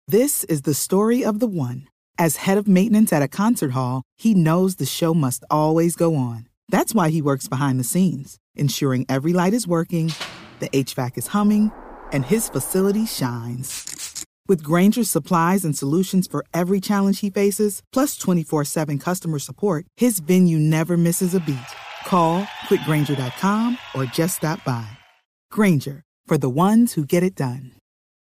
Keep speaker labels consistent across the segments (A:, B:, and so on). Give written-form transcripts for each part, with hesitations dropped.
A: This is the story of the one. As head of maintenance at a concert hall, he knows the show must always go on. That's why he works behind the scenes, ensuring every light is working, the HVAC is humming, and his facility shines. With Grainger's supplies and solutions for every challenge he faces, plus 24/7 customer support, his venue never misses a beat. Call quickgrainger.com or just stop by. Grainger, for the ones who get it done.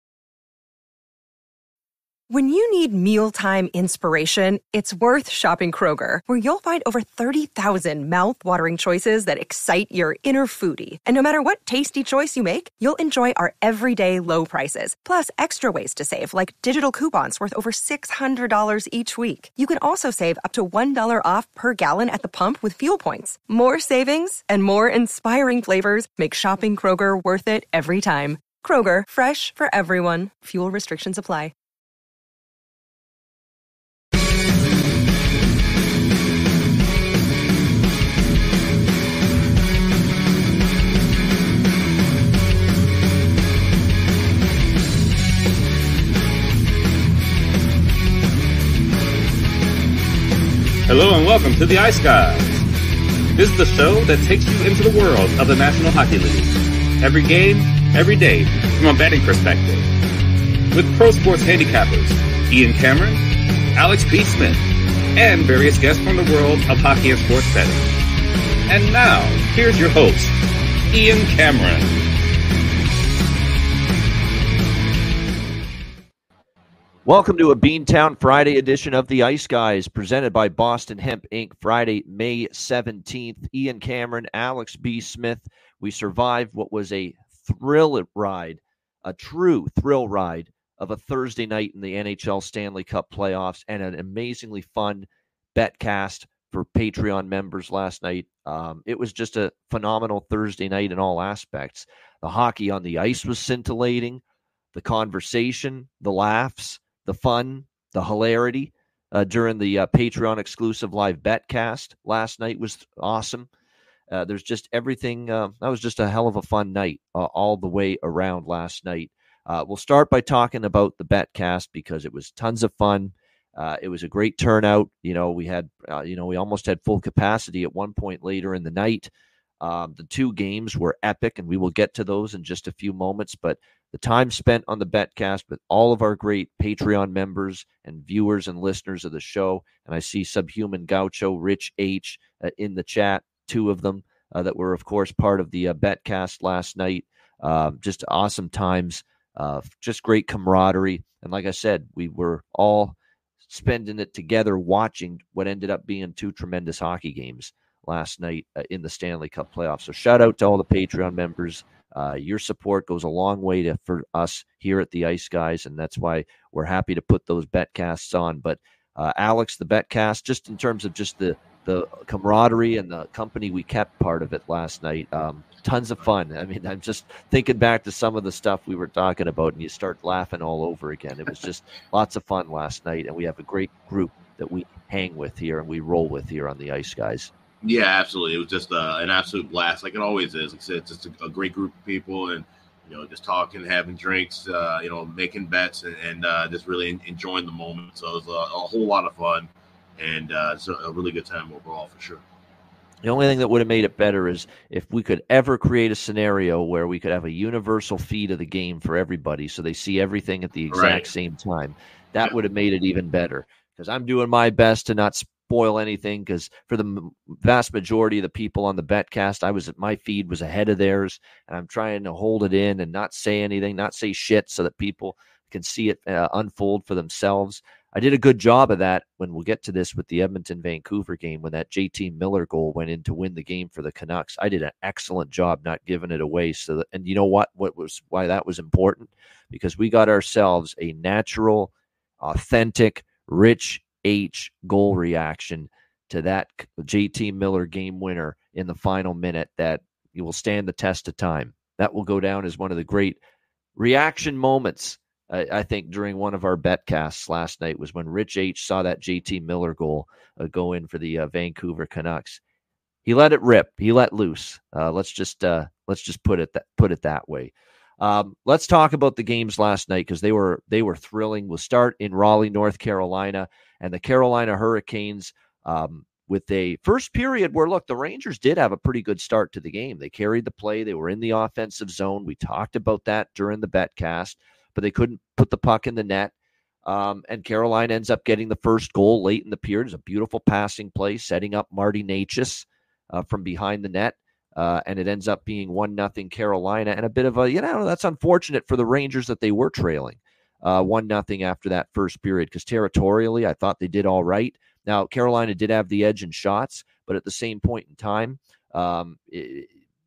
B: When you need mealtime inspiration, it's worth shopping Kroger, where you'll find over 30,000 mouth-watering choices that excite your inner foodie. And no matter what tasty choice you make, you'll enjoy our everyday low prices, plus extra ways to save, like digital coupons worth over $600 each week. You can also save up to $1 off per gallon at the pump with fuel points. More savings and more inspiring flavors make shopping Kroger worth it every time. Kroger, fresh for everyone. Fuel restrictions apply.
C: Hello and welcome to the Ice Guys. This is the show that takes you into the world of the National Hockey League. Every game, every day, from a betting perspective. With pro sports handicappers, Ian Cameron, Alex B. Smith, and various guests from the world of hockey and sports betting. And now, here's your host, Ian Cameron.
D: Welcome to a Beantown Friday edition of the Ice Guys, presented by Boston Hemp Inc. Friday, May 17th. Ian Cameron, Alex B. Smith. We survived what was a thrill ride, a true thrill ride of a Thursday night in the NHL Stanley Cup playoffs, and an amazingly fun betcast for Patreon members last night. It was just a phenomenal Thursday night in all aspects. The hockey on the ice was scintillating, the conversation, the laughs, the fun, the hilarity during the Patreon exclusive live betcast last night was awesome. There's just everything. That was just a hell of a fun night all the way around last night. We'll start by talking about the betcast because it was tons of fun. It was a great turnout. We had, we almost had full capacity at one point later in the night. The two games were epic, and we will get to those in just a few moments. But the time spent on the betcast with all of our great Patreon members and viewers and listeners of the show, and I see Subhuman Gaucho, Rich H in the chat, two of them that were, of course, part of the betcast last night. Just awesome times, just great camaraderie. And like I said, we were all spending it together watching what ended up being two tremendous hockey games last night in the Stanley Cup playoffs. So shout out to all the Patreon members. Your support goes a long way for us here at the Ice Guys, and that's why we're happy to put those betcasts on. But Alex, the betcast, just in terms of just the camaraderie and the company we kept part of it last night, tons of fun. I mean, I'm just thinking back to some of the stuff we were talking about, and you start laughing all over again. It was just lots of fun last night, and we have a great group that we hang with here and we roll with here on the Ice Guys.
E: Yeah, absolutely. It was just an absolute blast, like it always is. Like I said, it's just a great group of people, and just talking, having drinks, making bets, and just really enjoying the moment. So it was a whole lot of fun, and it's a really good time overall for sure.
D: The only thing that would have made it better is if we could ever create a scenario where we could have a universal feed of the game for everybody, so they see everything at the exact same time. That would have made it even better. Because I'm doing my best to not spoil anything, because for the vast majority of the people on the betcast, my feed was ahead of theirs, and I'm trying to hold it in and not say anything, not say shit, so that people can see it unfold for themselves. I did a good job of that when we'll get to this with the Edmonton-Vancouver game, when that JT Miller goal went in to win the game for the Canucks. I did an excellent job not giving it away. And you know what was why that was important? Because we got ourselves a natural, authentic, Rich H goal reaction to that JT Miller game winner in the final minute that you will stand the test of time. That will go down as one of the great reaction moments, I think, during one of our betcasts last night, was when Rich H saw that JT Miller goal go in for the Vancouver Canucks. He let it rip. He let loose. Let's just put it that way. Let's talk about the games last night because they were thrilling. We'll start in Raleigh, North Carolina, and the Carolina Hurricanes with a first period where, look, the Rangers did have a pretty good start to the game. They carried the play. They were in the offensive zone. We talked about that during the betcast, but they couldn't put the puck in the net. And Carolina ends up getting the first goal late in the period. It's a beautiful passing play, setting up Marty Necas from behind the net. And it ends up being 1-0 Carolina, and a bit of a, that's unfortunate for the Rangers that they were trailing 1-0 after that first period, because territorially, I thought they did all right. Now, Carolina did have the edge in shots, but at the same point in time, the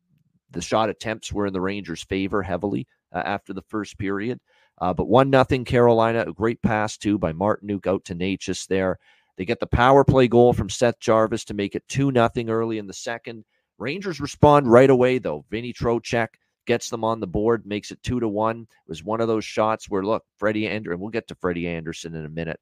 D: shot attempts were in the Rangers' favor heavily after the first period. But 1-0 Carolina, a great pass, too, by Martinook out to Necas there. They get the power play goal from Seth Jarvis to make it 2-0 early in the second. Rangers respond right away, though. Vinny Trocheck gets them on the board, makes it 2-1. It was one of those shots where, look, Freddie Anderson, we'll get to Freddie Anderson in a minute.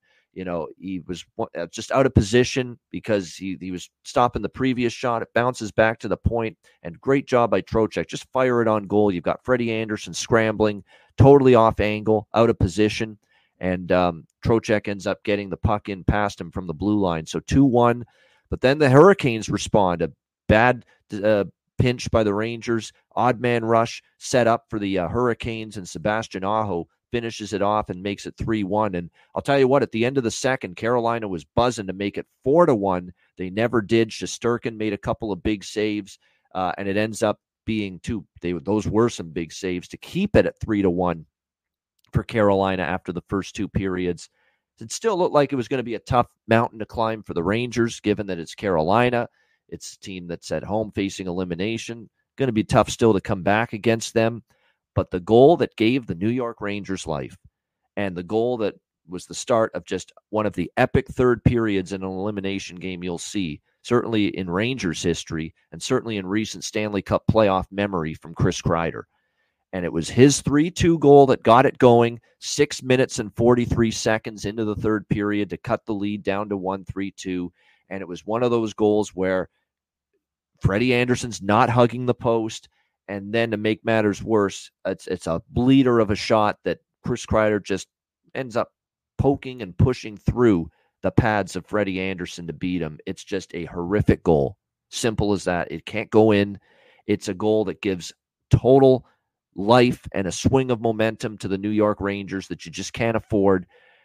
D: He was just out of position because he was stopping the previous shot. It bounces back to the point, and great job by Trocheck. Just fire it on goal. You've got Freddie Anderson scrambling, totally off angle, out of position, and Trocheck ends up getting the puck in past him from the blue line. So 2-1, but then the Hurricanes respond. A bad pinch by the Rangers, odd man rush set up for the Hurricanes, and Sebastian Aho finishes it off and makes it 3-1. And I'll tell you what, at the end of the second, Carolina was buzzing to make it 4-1. They never did. Shesterkin made a couple of big saves, and it ends up being those were some big saves to keep it at 3-1 for Carolina after the first two periods. It still looked like it was going to be a tough mountain to climb for the Rangers, given that it's Carolina. It's a team that's at home facing elimination. Going to be tough still to come back against them. But the goal that gave the New York Rangers life, and the goal that was the start of just one of the epic third periods in an elimination game you'll see, certainly in Rangers history, and certainly in recent Stanley Cup playoff memory from Chris Kreider. And it was his 3-2 goal that got it going 6 minutes and 43 seconds into the third period to cut the lead down to 1-3-2. And it was one of those goals where Freddie Anderson's not hugging the post. And then to make matters worse, it's a bleeder of a shot that Chris Kreider just ends up poking and pushing through the pads of Freddie Anderson to beat him. It's just a horrific goal. Simple as that. It can't go in. It's a goal that gives total life and a swing of momentum to the New York Rangers that you just can't afford.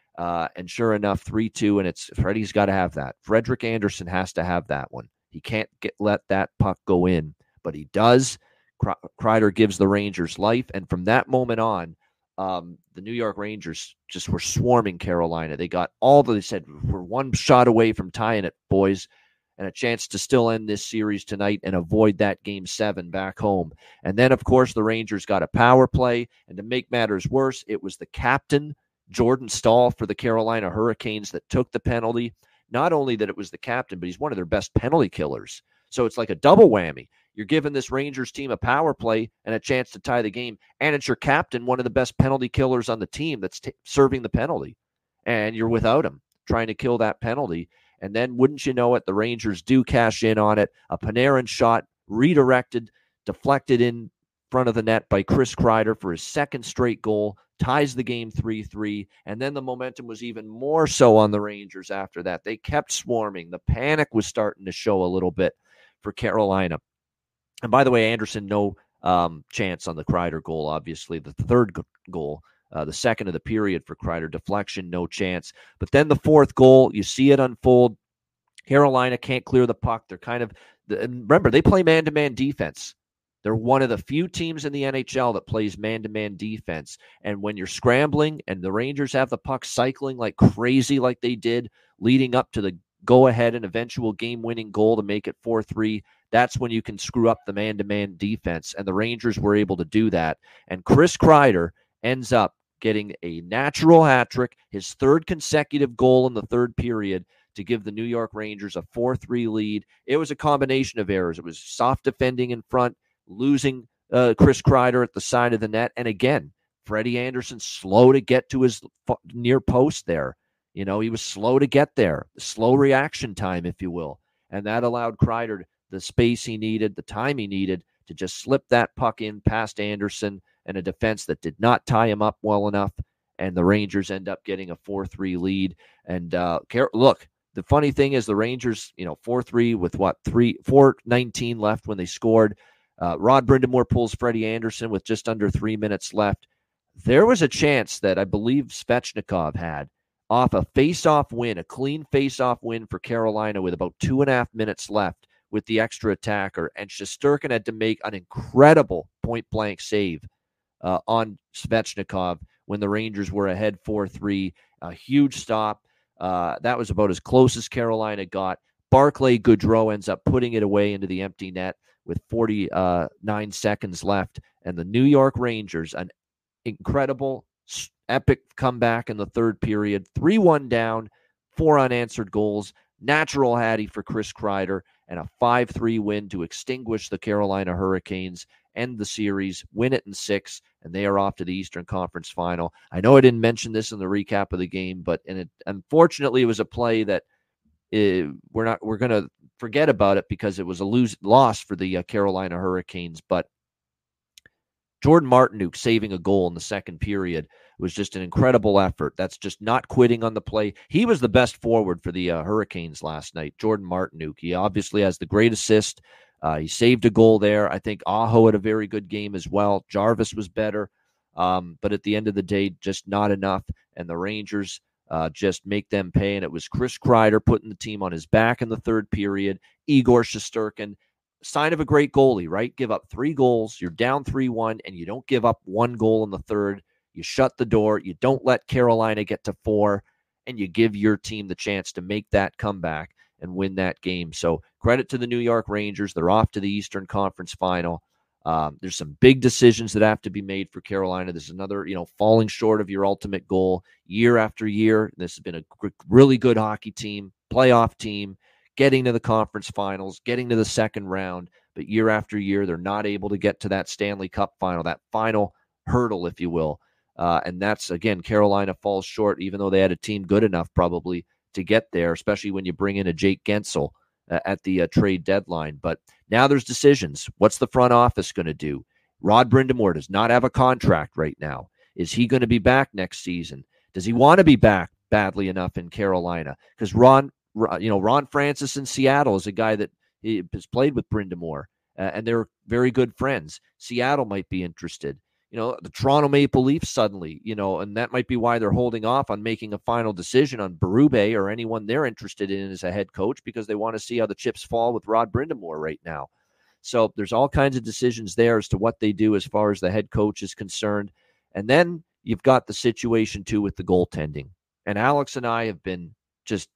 D: And sure enough, 3-2, and Freddie's got to have that. Frederik Andersen has to have that one. He can't let that puck go in, but he does. Kreider gives the Rangers life, and from that moment on, the New York Rangers just were swarming Carolina. They got they said, we're one shot away from tying it, boys, and a chance to still end this series tonight and avoid that Game 7 back home. And then, of course, the Rangers got a power play, and to make matters worse, it was the captain, Jordan Staal, for the Carolina Hurricanes that took the penalty. Not only that it was the captain, but he's one of their best penalty killers. So it's like a double whammy. You're giving this Rangers team a power play and a chance to tie the game, and it's your captain, one of the best penalty killers on the team that's serving the penalty. And you're without him, trying to kill that penalty. And then, wouldn't you know it, the Rangers do cash in on it. A Panarin shot, redirected, deflected in front of the net by Chris Kreider for his second straight goal, ties the game 3-3. And then the momentum was even more so on the Rangers after that. They kept swarming. The panic was starting to show a little bit for Carolina. And by the way, Anderson, no chance on the Kreider goal, obviously. The third goal, the second of the period for Kreider, deflection, no chance. But then the fourth goal, you see it unfold. Carolina can't clear the puck. They're remember, they play man-to-man defense. They're one of the few teams in the NHL that plays man-to-man defense. And when you're scrambling and the Rangers have the puck cycling like crazy like they did, leading up to the go-ahead and eventual game-winning goal to make it 4-3, that's when you can screw up the man-to-man defense. And the Rangers were able to do that. And Chris Kreider ends up getting a natural hat trick, his third consecutive goal in the third period, to give the New York Rangers a 4-3 lead. It was a combination of errors. It was soft defending in front, losing Chris Kreider at the side of the net. And again, Freddie Anderson slow to get to his near post there. He was slow to get there, slow reaction time, if you will. And that allowed Kreider the space he needed, the time he needed to just slip that puck in past Anderson and a defense that did not tie him up well enough. And the Rangers end up getting a 4-3 lead. And look, the funny thing is the Rangers, 4-3 with 4:19 left when they scored. Rod Brind'Amour pulls Freddie Anderson with just under 3 minutes left. There was a chance that I believe Svechnikov had off a face-off win, a clean face-off win for Carolina with about 2.5 minutes left with the extra attacker. And Shesterkin had to make an incredible point-blank save on Svechnikov when the Rangers were ahead 4-3. A huge stop. That was about as close as Carolina got. Barclay Goodrow ends up putting it away into the empty net with 49 seconds left. And the New York Rangers, an incredible, epic comeback in the third period. 3-1 down, 4 unanswered goals. Natural Hattie for Chris Kreider, and a 5-3 win to extinguish the Carolina Hurricanes, end the series, win it in 6, and they are off to the Eastern Conference Final. I know I didn't mention this in the recap of the game, but unfortunately it was a play that we're going to forget about it because it was a loss for the Carolina Hurricanes. But Jordan Martinook saving a goal in the second period was just an incredible effort. That's just not quitting on the play. He was the best forward for the Hurricanes last night, Jordan Martinook. He obviously has the great assist. He saved a goal there. I think Aho had a very good game as well. Jarvis was better. But at the end of the day, just not enough. And the Rangers just make them pay. And it was Chris Kreider putting the team on his back in the third period. Igor Shesterkin, sign of a great goalie, right? Give up 3 goals. You're down 3-1, and you don't give up 1 goal in the third. You shut the door. You don't let Carolina get to 4, and you give your team the chance to make that comeback and win that game. So credit to the New York Rangers. They're off to the Eastern Conference Final. There's some big decisions that have to be made for Carolina. This is another, falling short of your ultimate goal year after year. This has been a really good hockey team, playoff team, getting to the conference finals, getting to the second round. But year after year, they're not able to get to that Stanley Cup final, that final hurdle, if you will. And that's, again, Carolina falls short, even though they had a team good enough probably to get there, especially when you bring in a Jake Gensel at the trade deadline. But now there's decisions. What's the front office going to do? Rod Brind'Amour does not have a contract right now. Is he going to be back next season? Does he want to be back badly enough in Carolina? Because Ron Francis in Seattle is a guy that has played with Brind'Amour, and they're very good friends. Seattle might be interested. The Toronto Maple Leafs suddenly, and that might be why they're holding off on making a final decision on Berube or anyone they're interested in as a head coach, because they want to see how the chips fall with Rod Brind'Amour right now. So there's all kinds of decisions there as to what they do as far as the head coach is concerned. And then you've got the situation, too, with the goaltending. And Alex and I have been just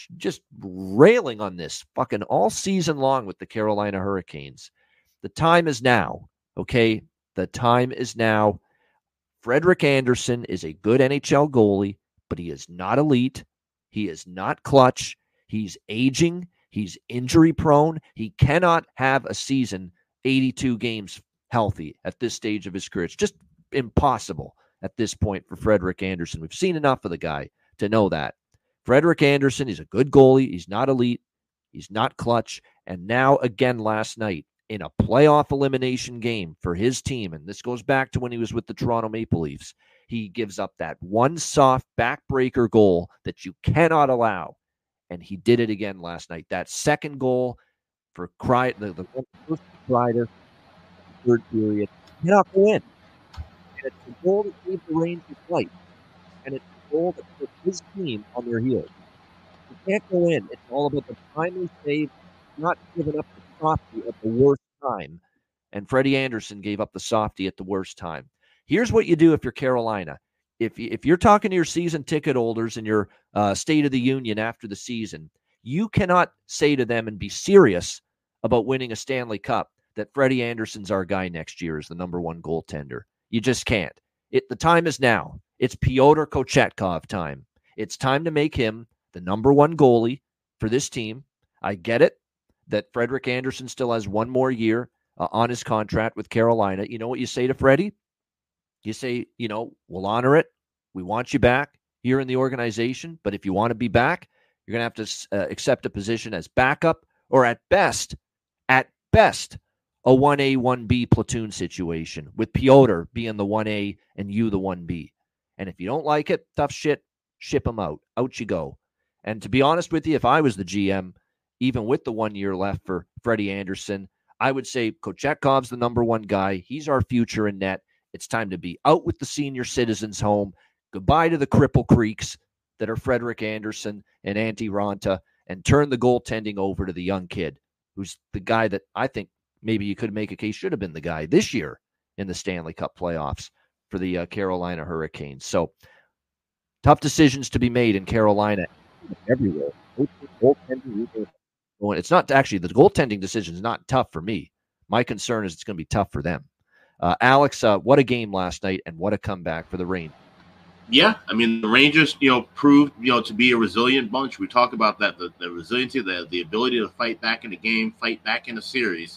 D: railing on this fucking all season long with the Carolina Hurricanes. The time is now, okay? The time is now. Frederik Andersen is a good NHL goalie, but he is not elite. He is not clutch. He's aging. He's injury prone. He cannot have a season 82 games healthy at this stage of his career. It's just impossible at this point for Frederik Andersen. We've seen enough of the guy to know that. Frederik Andersen is a good goalie. He's not elite. He's not clutch. And now, again, last night, in a playoff elimination game for his team, and this goes back to when he was with the Toronto Maple Leafs, he gives up that one soft backbreaker goal that you cannot allow. And he did it again last night. That second goal for the first Kreider, third period, cannot go in. And it's a goal that gave the Rangers life. And it's a goal that put his team on their heels. You can't go in. It's all about the timely save, not giving up the softy at the worst time. And Freddie Andersen gave up the softy at the worst time. Here's what you do if you're Carolina. If you're talking to your season ticket holders in your State of the Union after the season, you cannot say to them and be serious about winning a Stanley Cup that Freddie Andersen's our guy next year as the number 1 goaltender. You just can't. The time is now. It's Pyotr Kochetkov time. It's time to make him the number 1 goalie for this team. I get it that Frederik Andersen still has 1 more year on his contract with Carolina. You know what you say to Freddie? You say, we'll honor it. We want you back here in the organization. But if you want to be back, you're going to have to accept a position as backup or at best, a 1A, 1B platoon situation with Piotr being the 1A and you the 1B. And if you don't like it, tough shit, ship him out. Out you go. And to be honest with you, if I was the GM, even with the 1 year left for Freddie Anderson, I would say Kochetkov's the number one guy. He's our future in net. It's time to be out with the senior citizens home. Goodbye to the Cripple Creeks that are Frederik Andersen and Antti Raanta, and turn the goaltending over to the young kid, who's the guy that I think maybe you could make a case should have been the guy this year in the Stanley Cup playoffs for the Carolina Hurricanes. So tough decisions to be made in Carolina everywhere. It's not actually, the goaltending decision is not tough for me. My concern is it's going to be tough for them. Alex, what a game last night and what a comeback for the Rangers.
E: Yeah, I mean, the Rangers, proved, to be a resilient bunch. We talk about that, the resiliency, the ability to fight back in the game, fight back in the series.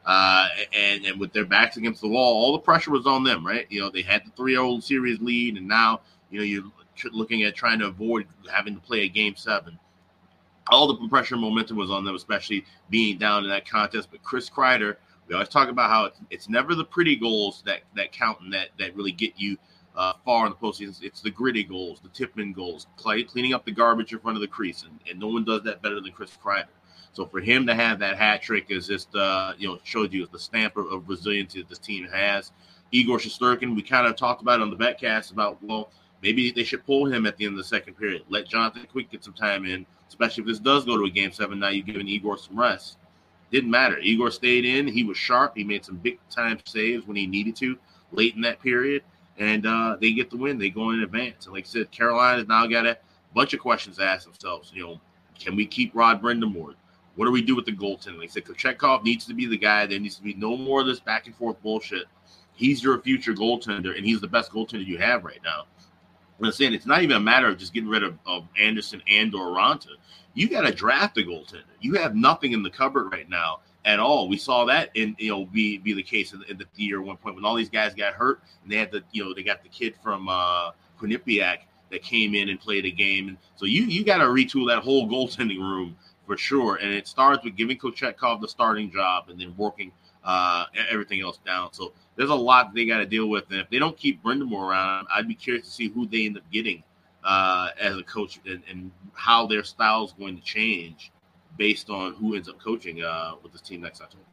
E: And with their backs against the wall, all the pressure was on them, right? They had the 3-0 series lead, and now, you're looking at trying to avoid having to play a Game 7. All the pressure and momentum was on them, especially being down in that contest. But Chris Kreider, we always talk about how it's never the pretty goals that count and that really get you far in the postseason. It's the gritty goals, the tip-in goals, cleaning up the garbage in front of the crease, and no one does that better than Chris Kreider. So for him to have that hat trick is just, shows you the stamp of resiliency that this team has. Igor Shesterkin, we kind of talked about on the Betcast about, well, maybe they should pull him at the end of the second period. Let Jonathan Quick get some time in, especially if this does go to a Game 7. Now you've given Igor some rest. Didn't matter. Igor stayed in. He was sharp. He made some big-time saves when he needed to late in that period. And they get the win. They go in advance. And like I said, Carolina's now got a bunch of questions to ask themselves. Can we keep Rod Brind'Amour? What do we do with the goaltending? Like I said, Kochetkov needs to be the guy. There needs to be no more of this back-and-forth bullshit. He's your future goaltender, and he's the best goaltender you have right now. I'm saying it's not even a matter of just getting rid of Anderson and/or Raanta. You got to draft a goaltender. You have nothing in the cupboard right now at all. We saw that be the case in the year at one point when all these guys got hurt, and they had they got the kid from Quinnipiac that came in and played a game. And so you got to retool that whole goaltending room for sure. And it starts with giving Kochetkov the starting job and then working everything else down. So there's a lot they got to deal with. And if they don't keep Brind'Amour around, I'd be curious to see who they end up getting as a coach and how their style is going to change based on who ends up coaching with this team next October.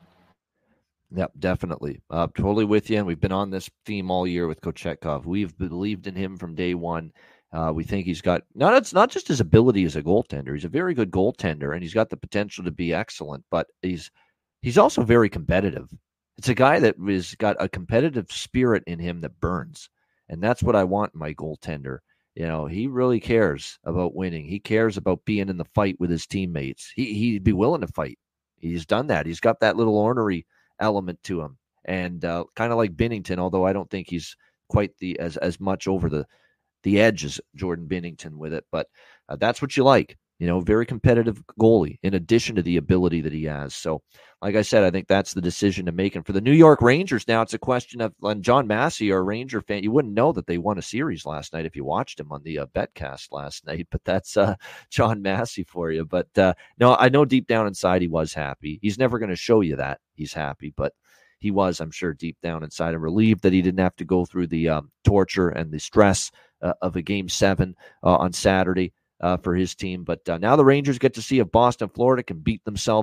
D: Yep, definitely. Totally with you. And we've been on this theme all year with Kochetkov. We've believed in him from day one. We think he's got it's not just his ability as a goaltender. He's a very good goaltender, and he's got the potential to be excellent, but he's also very competitive. It's a guy that has got a competitive spirit in him that burns. And that's what I want in my goaltender. He really cares about winning. He cares about being in the fight with his teammates. He'd be willing to fight. He's done that. He's got that little ornery element to him. And kind of like Binnington, although I don't think he's quite as much over the edge as Jordan Binnington with it. But that's what you like. Very competitive goalie in addition to the ability that he has. So, like I said, I think that's the decision to make. And for the New York Rangers now, it's a question of, and John Massey, our Ranger fan, you wouldn't know that they won a series last night if you watched him on the Betcast last night, but that's John Massey for you. But no, I know deep down inside he was happy. He's never going to show you that he's happy, but he was, I'm sure, deep down inside and relieved that he didn't have to go through the torture and the stress of a Game 7 on Saturday. For his team. But now the Rangers get to see if Boston, Florida can beat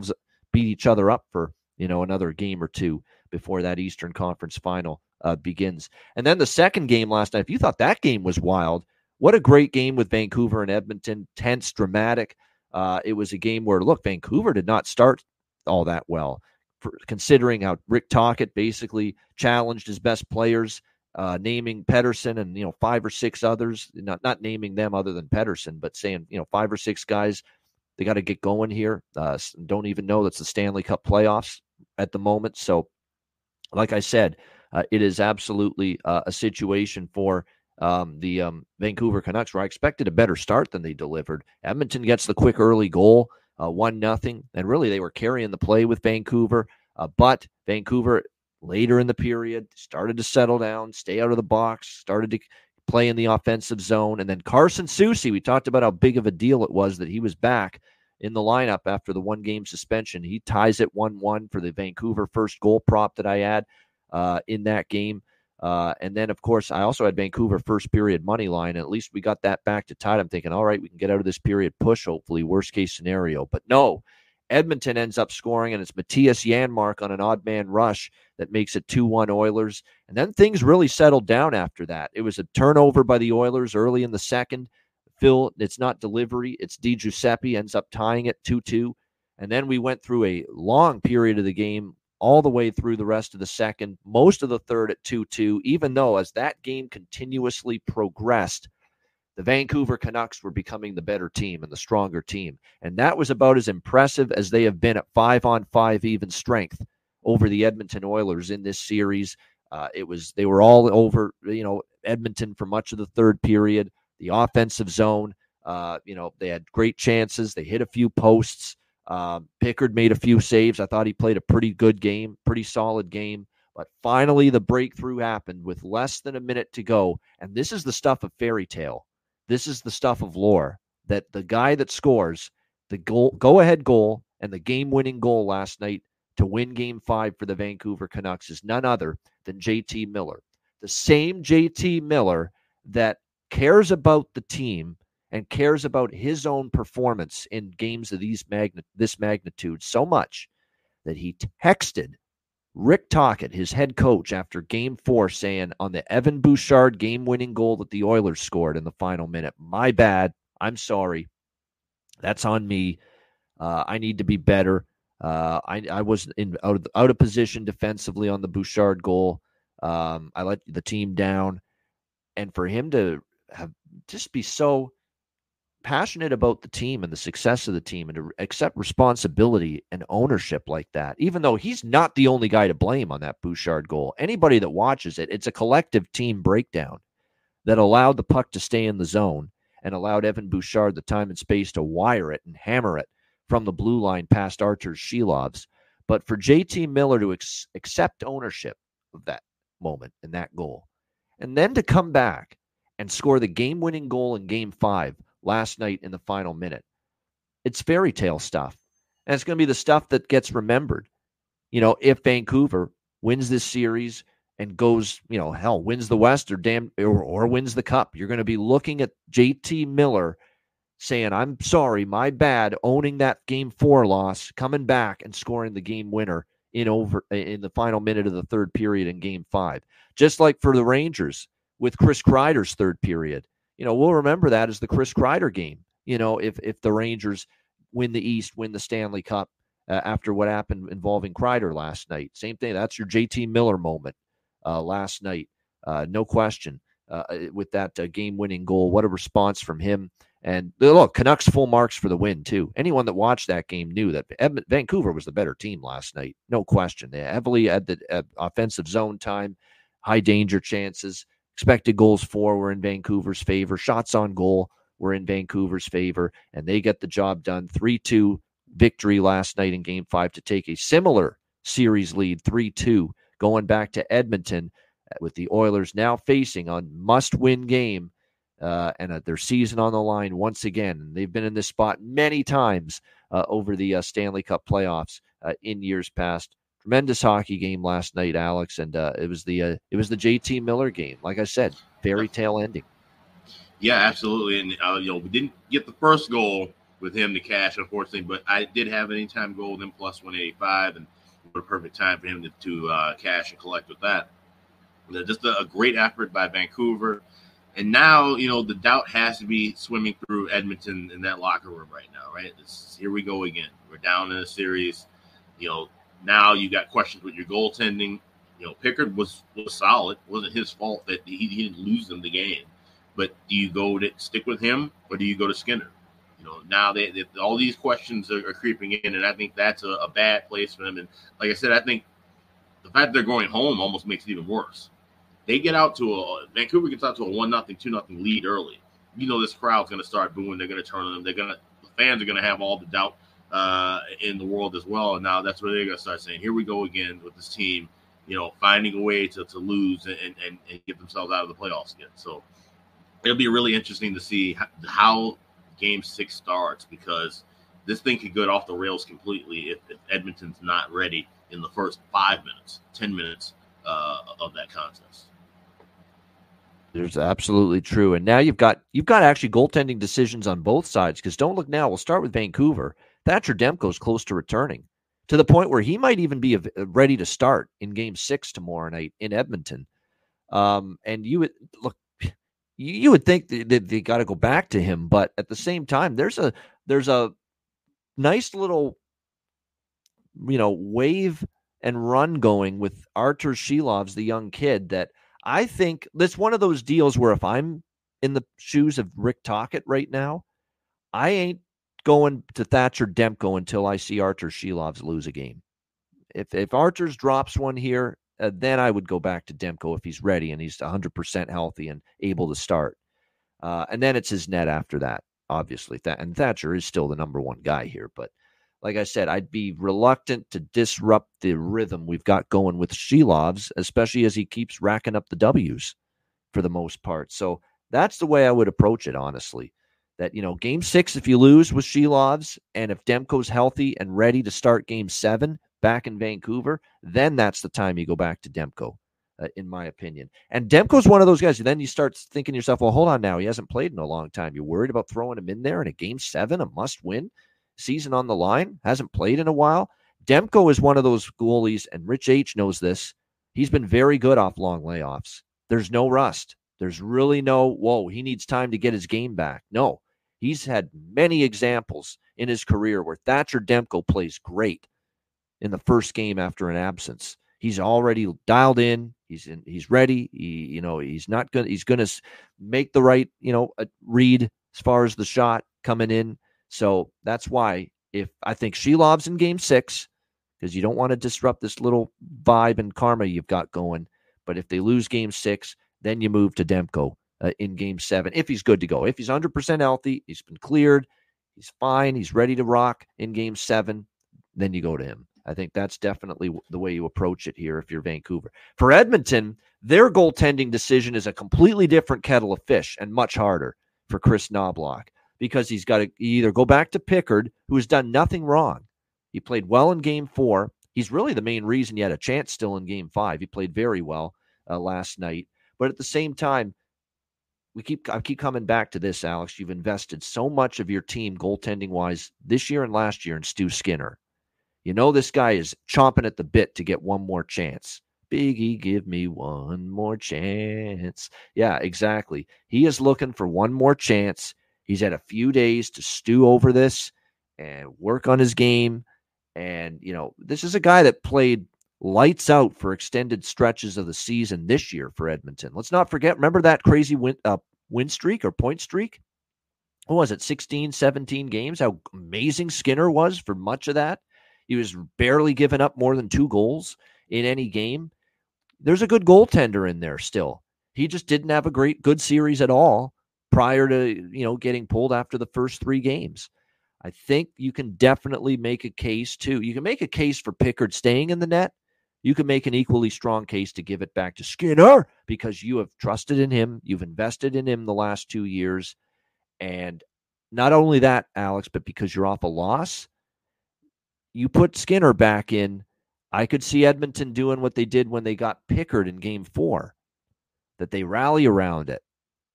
D: each other up for, another game or two before that Eastern Conference final begins. And then the second game last night, if you thought that game was wild, what a great game with Vancouver and Edmonton, tense, dramatic. It was a game where, look, Vancouver did not start all that well, considering how Rick Tocchet basically challenged his best players, naming Pettersson and 5 or 6 others, not naming them other than Pettersson, but saying 5 or 6 guys, they got to get going here. Don't even know that's the Stanley Cup playoffs at the moment. So, like I said, it is absolutely a situation for the Vancouver Canucks where I expected a better start than they delivered. Edmonton gets the quick early goal, 1-0, and really they were carrying the play with Vancouver, but Vancouver later in the period started to settle down, stay out of the box, started to play in the offensive zone. And then Carson Soucy, we talked about how big of a deal it was that he was back. in the lineup after the 1-game suspension. He ties it 1-1 for the Vancouver first goal prop that I had in that game. And then, of course, I also had Vancouver first period money line. At least we got that back to tied. I'm thinking, all right, we can get out of this period push, hopefully, worst case scenario. But no, Edmonton ends up scoring, and it's Matthias Janmark on an odd man rush that makes it 2-1 Oilers. And then things really settled down after that. It was a turnover by the Oilers early in the second. Phil, it's not delivery. It's Di Giuseppe ends up tying it 2-2. And then we went through a long period of the game, all the way through the rest of the second, most of the third at 2-2, even though as that game continuously progressed, the Vancouver Canucks were becoming the better team and the stronger team. And that was about as impressive as they have been at 5-on-5 even strength over the Edmonton Oilers in this series. They were all over, Edmonton for much of the third period. The offensive zone, they had great chances. They hit a few posts. Pickard made a few saves. I thought he played a pretty good game, pretty solid game. But finally, the breakthrough happened with less than a minute to go. And this is the stuff of fairy tale. This is the stuff of lore, that the guy that scores the go-ahead goal and the game-winning goal last night to win Game 5 for the Vancouver Canucks is none other than JT Miller. The same JT Miller that cares about the team and cares about his own performance in games of this magnitude so much that he texted Rick Tocchet, his head coach, after Game 4 saying on the Evan Bouchard game-winning goal that the Oilers scored in the final minute, "My bad. I'm sorry. That's on me. I need to be better. I was out of position defensively on the Bouchard goal. I let the team down." And for him to just be so passionate about the team and the success of the team and to accept responsibility and ownership like that, even though he's not the only guy to blame on that Bouchard goal. Anybody that watches it, it's a collective team breakdown that allowed the puck to stay in the zone and allowed Evan Bouchard the time and space to wire it and hammer it from the blue line past Arturs Shilovs. But for JT Miller to accept ownership of that moment and that goal, and then to come back and score the game-winning goal in Game 5 last night in the final minute, it's fairy tale stuff. And it's going to be the stuff that gets remembered. If Vancouver wins this series and goes, wins the West or wins the Cup, you're going to be looking at JT Miller saying, "I'm sorry, my bad," owning that Game 4 loss, coming back and scoring the game winner in the final minute of the third period in Game 5. Just like for the Rangers with Chris Kreider's third period. We'll remember that as the Chris Kreider game. If the Rangers win the East, win the Stanley Cup after what happened involving Kreider last night. Same thing. That's your JT Miller moment last night. No question with that game-winning goal. What a response from him. And look, Canucks full marks for the win, too. Anyone that watched that game knew that Vancouver was the better team last night. No question. They heavily had the offensive zone time, high danger chances. Expected goals for were in Vancouver's favor. Shots on goal were in Vancouver's favor. And they get the job done. 3-2 victory last night in Game 5 to take a similar series lead, 3-2, going back to Edmonton with the Oilers now facing a must-win game and their season on the line once again. And they've been in this spot many times over the Stanley Cup playoffs in years past. Tremendous hockey game last night, Alex, and it was the JT Miller game. Like I said, fairy tale ending.
E: Yeah, absolutely. And we didn't get the first goal with him to cash, unfortunately, but I did have an anytime goal, then plus 185, and what a perfect time for him to cash and collect with that. Just a great effort by Vancouver. And now, the doubt has to be swimming through Edmonton in that locker room right now, right? Here we go again. We're down in a series. Now you got questions with your goaltending. Pickard was solid. It wasn't his fault that he didn't lose them the game. But do you go to stick with him or do you go to Skinner? Now all these questions are creeping in, and I think that's a bad place for them. And like I said, I think the fact that they're going home almost makes it even worse. They get out to Vancouver gets out to a 1-0, 2-0 lead early. This crowd's going to start booing. They're going to turn on them. The fans are going to have all the doubt in the world as well. And now that's where they're going to start saying, here we go again with this team, finding a way to lose and get themselves out of the playoffs again. So it'll be really interesting to see how Game 6 starts, because this thing could go off the rails completely if Edmonton's not ready in the first 5 minutes, 10 minutes of that contest.
D: There's absolutely true. And now you've got actually goaltending decisions on both sides, because don't look now. We'll start with Vancouver. Thatcher Demko's close to returning, to the point where he might even be ready to start in Game 6 tomorrow night in Edmonton. And you would think that they got to go back to him, but at the same time, there's a nice little, wave and run going with Artur Shilovs, the young kid, that I think that's one of those deals where if I'm in the shoes of Rick Tocchet right now, I ain't going to Thatcher Demko until I see Artur Shilovs lose a game. If Artur's drops one here, then I would go back to Demko if he's ready and he's 100% healthy and able to start. And then it's his net after that, obviously. And Thatcher is still the number one guy here. But like I said, I'd be reluctant to disrupt the rhythm we've got going with Shilovs, especially as he keeps racking up the W's for the most part. So that's the way I would approach it, honestly. That, Game 6, if you lose with Shilovs, and if Demko's healthy and ready to start Game 7 back in Vancouver, then that's the time you go back to Demko, in my opinion. And Demko's one of those guys. Then you start thinking to yourself, well, hold on now. He hasn't played in a long time. You're worried about throwing him in there in a Game 7, a must-win, season on the line, hasn't played in a while. Demko is one of those goalies, and Rich H knows this. He's been very good off long layoffs. There's no rust. There's really no, he needs time to get his game back. No, he's had many examples in his career where Thatcher Demko plays great in the first game after an absence. He's already dialed in. He's ready. He's not good. He's going to make the right, read as far as the shot coming in. So that's why if I think Shilovs in Game 6, because you don't want to disrupt this little vibe and karma you've got going. But if they lose Game 6, then you move to Demko in Game 7, if he's good to go. If he's 100% healthy, he's been cleared, he's fine, he's ready to rock in Game 7, then you go to him. I think that's definitely the way you approach it here if you're Vancouver. For Edmonton, their goaltending decision is a completely different kettle of fish and much harder for Chris Knoblauch, because he's got to either go back to Pickard, who has done nothing wrong. He played well in Game 4. He's really the main reason he had a chance still in Game 5. He played very well last night. But at the same time, I keep coming back to this, Alex. You've invested so much of your team goaltending-wise this year and last year in Stu Skinner. This guy is chomping at the bit to get one more chance. Biggie, give me one more chance. Yeah, exactly. He is looking for one more chance. He's had a few days to stew over this and work on his game. And, this is a guy that played lights out for extended stretches of the season this year for Edmonton. Let's not forget, remember that crazy win streak or point streak? What was it, 16, 17 games? How amazing Skinner was for much of that. He was barely giving up more than 2 goals in any game. There's a good goaltender in there still. He just didn't have a good series at all prior to, getting pulled after the first 3 games. I think you can definitely make a case too. You can make a case for Pickard staying in the net. You can make an equally strong case to give it back to Skinner because you have trusted in him. You've invested in him the last 2 years. And not only that, Alex, but because you're off a loss, you put Skinner back in. I could see Edmonton doing what they did when they got Pickard in Game 4, that they rally around it.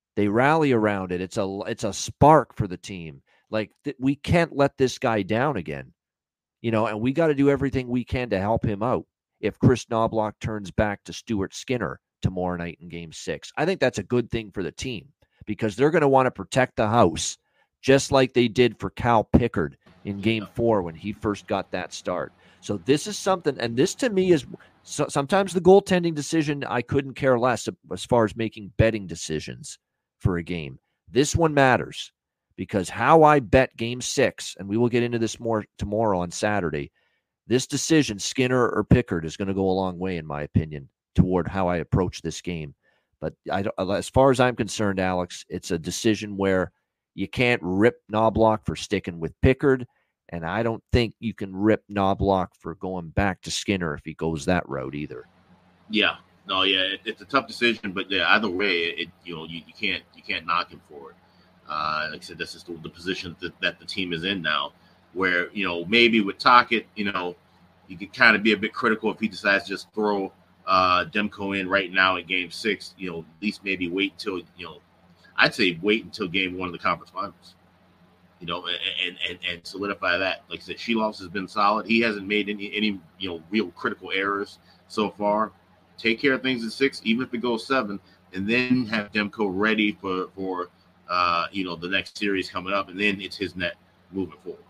D: It's a spark for the team. Like, we can't let this guy down again, and we got to do everything we can to help him out if Chris Knoblauch turns back to Stuart Skinner tomorrow night in Game 6. I think that's a good thing for the team because they're going to want to protect the house just like they did for Cal Pickard in Game 4 when he first got that start. So this is something, and this to me is sometimes the goaltending decision I couldn't care less as far as making betting decisions for a game. This one matters because how I bet Game 6, and we will get into this more tomorrow on Saturday, this decision, Skinner or Pickard, is going to go a long way, in my opinion, toward how I approach this game. But as far as I'm concerned, Alex, it's a decision where you can't rip Knoblauch for sticking with Pickard, and I don't think you can rip Knoblauch for going back to Skinner if he goes that route either.
E: Yeah, no, yeah, it's a tough decision, but yeah, either way, you can't knock him for it. Like I said, this is the position that the team is in now. where, maybe with Tocchet, you could kind of be a bit critical if he decides to just throw Demko in right now in game 6, at least maybe wait until, I'd say wait until game 1 of the conference finals, and solidify that. Like I said, Sheloff has been solid. He hasn't made any real critical errors so far. Take care of things in 6, even if it goes 7, and then have Demko ready for the next series coming up, and then it's his net moving forward.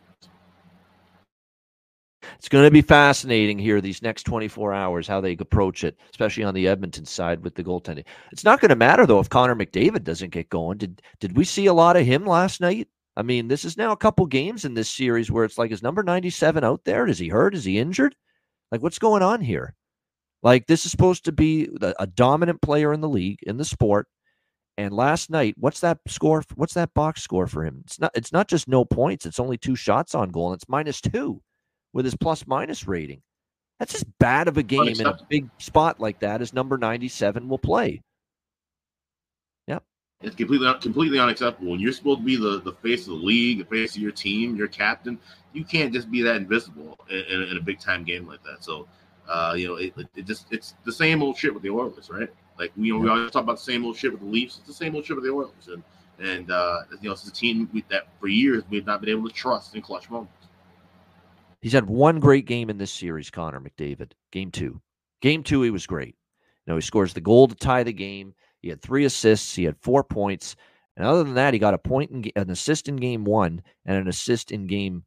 D: It's going to be fascinating here these next 24 hours, how they approach it, especially on the Edmonton side with the goaltending. It's not going to matter, though, if Connor McDavid doesn't get going. Did we see a lot of him last night? I mean, this is now a couple games in this series where it's like, is number 97 out there? Is he hurt? Is he injured? Like, what's going on here? Like, this is supposed to be a dominant player in the league, in the sport. And last night, what's that score? What's that box score for him? It's not just no points. It's only 2 shots on goal, and it's -2 with his plus-minus rating. That's as bad of a game in a big spot like that as number 97 will play. Yep.
E: It's completely unacceptable. When you're supposed to be the face of the league, the face of your team, your captain, you can't just be that invisible in a big-time game like that. So, it's the same old shit with the Oilers, right? Like, we always talk about the same old shit with the Leafs. It's the same old shit with the Oilers. And it's a team that for years we've not been able to trust in clutch moments.
D: He's had one great game in this series, Connor McDavid. Game 2. Game 2, he was great. He scores the goal to tie the game. He had 3 assists. He had 4 points. And other than that, he got an assist in game 1 and an assist in game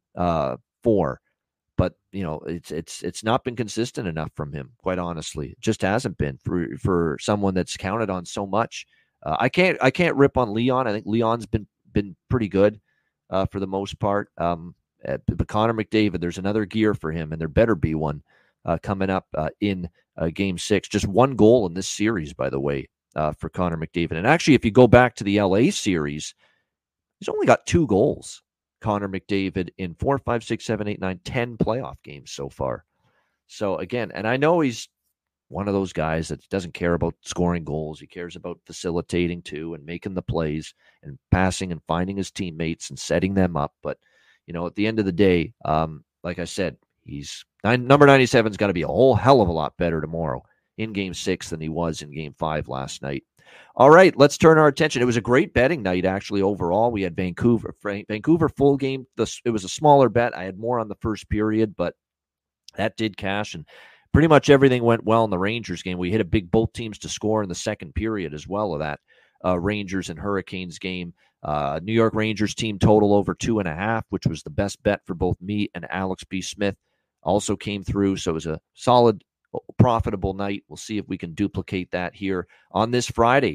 D: 4. But, it's not been consistent enough from him, quite honestly. It just hasn't been for someone that's counted on so much. I can't rip on Leon. I think Leon's been pretty good for the most part. But Connor McDavid, there's another gear for him, and there better be one coming up in Game 6. Just 1 goal in this series, by the way, for Connor McDavid. And actually, if you go back to the LA series, he's only got 2 goals, Connor McDavid, in 4, 5, 6, 7, 8, 9, 10 playoff games so far. So, again, and I know he's one of those guys that doesn't care about scoring goals. He cares about facilitating, too, and making the plays and passing and finding his teammates and setting them up. But at the end of the day, like I said, number 97's got to be a whole hell of a lot better tomorrow in Game 6 than he was in Game 5 last night. All right, let's turn our attention. It was a great betting night, actually, overall. We had Vancouver full game. It was a smaller bet. I had more on the first period, but that did cash, and pretty much everything went well in the Rangers game. We hit both teams to score in the second period as well of that Rangers and Hurricanes game. New York Rangers team total over 2.5, which was the best bet for both me and Alex B. Smith, also came through. So it was a solid, profitable night. We'll see if we can duplicate that here on this Friday.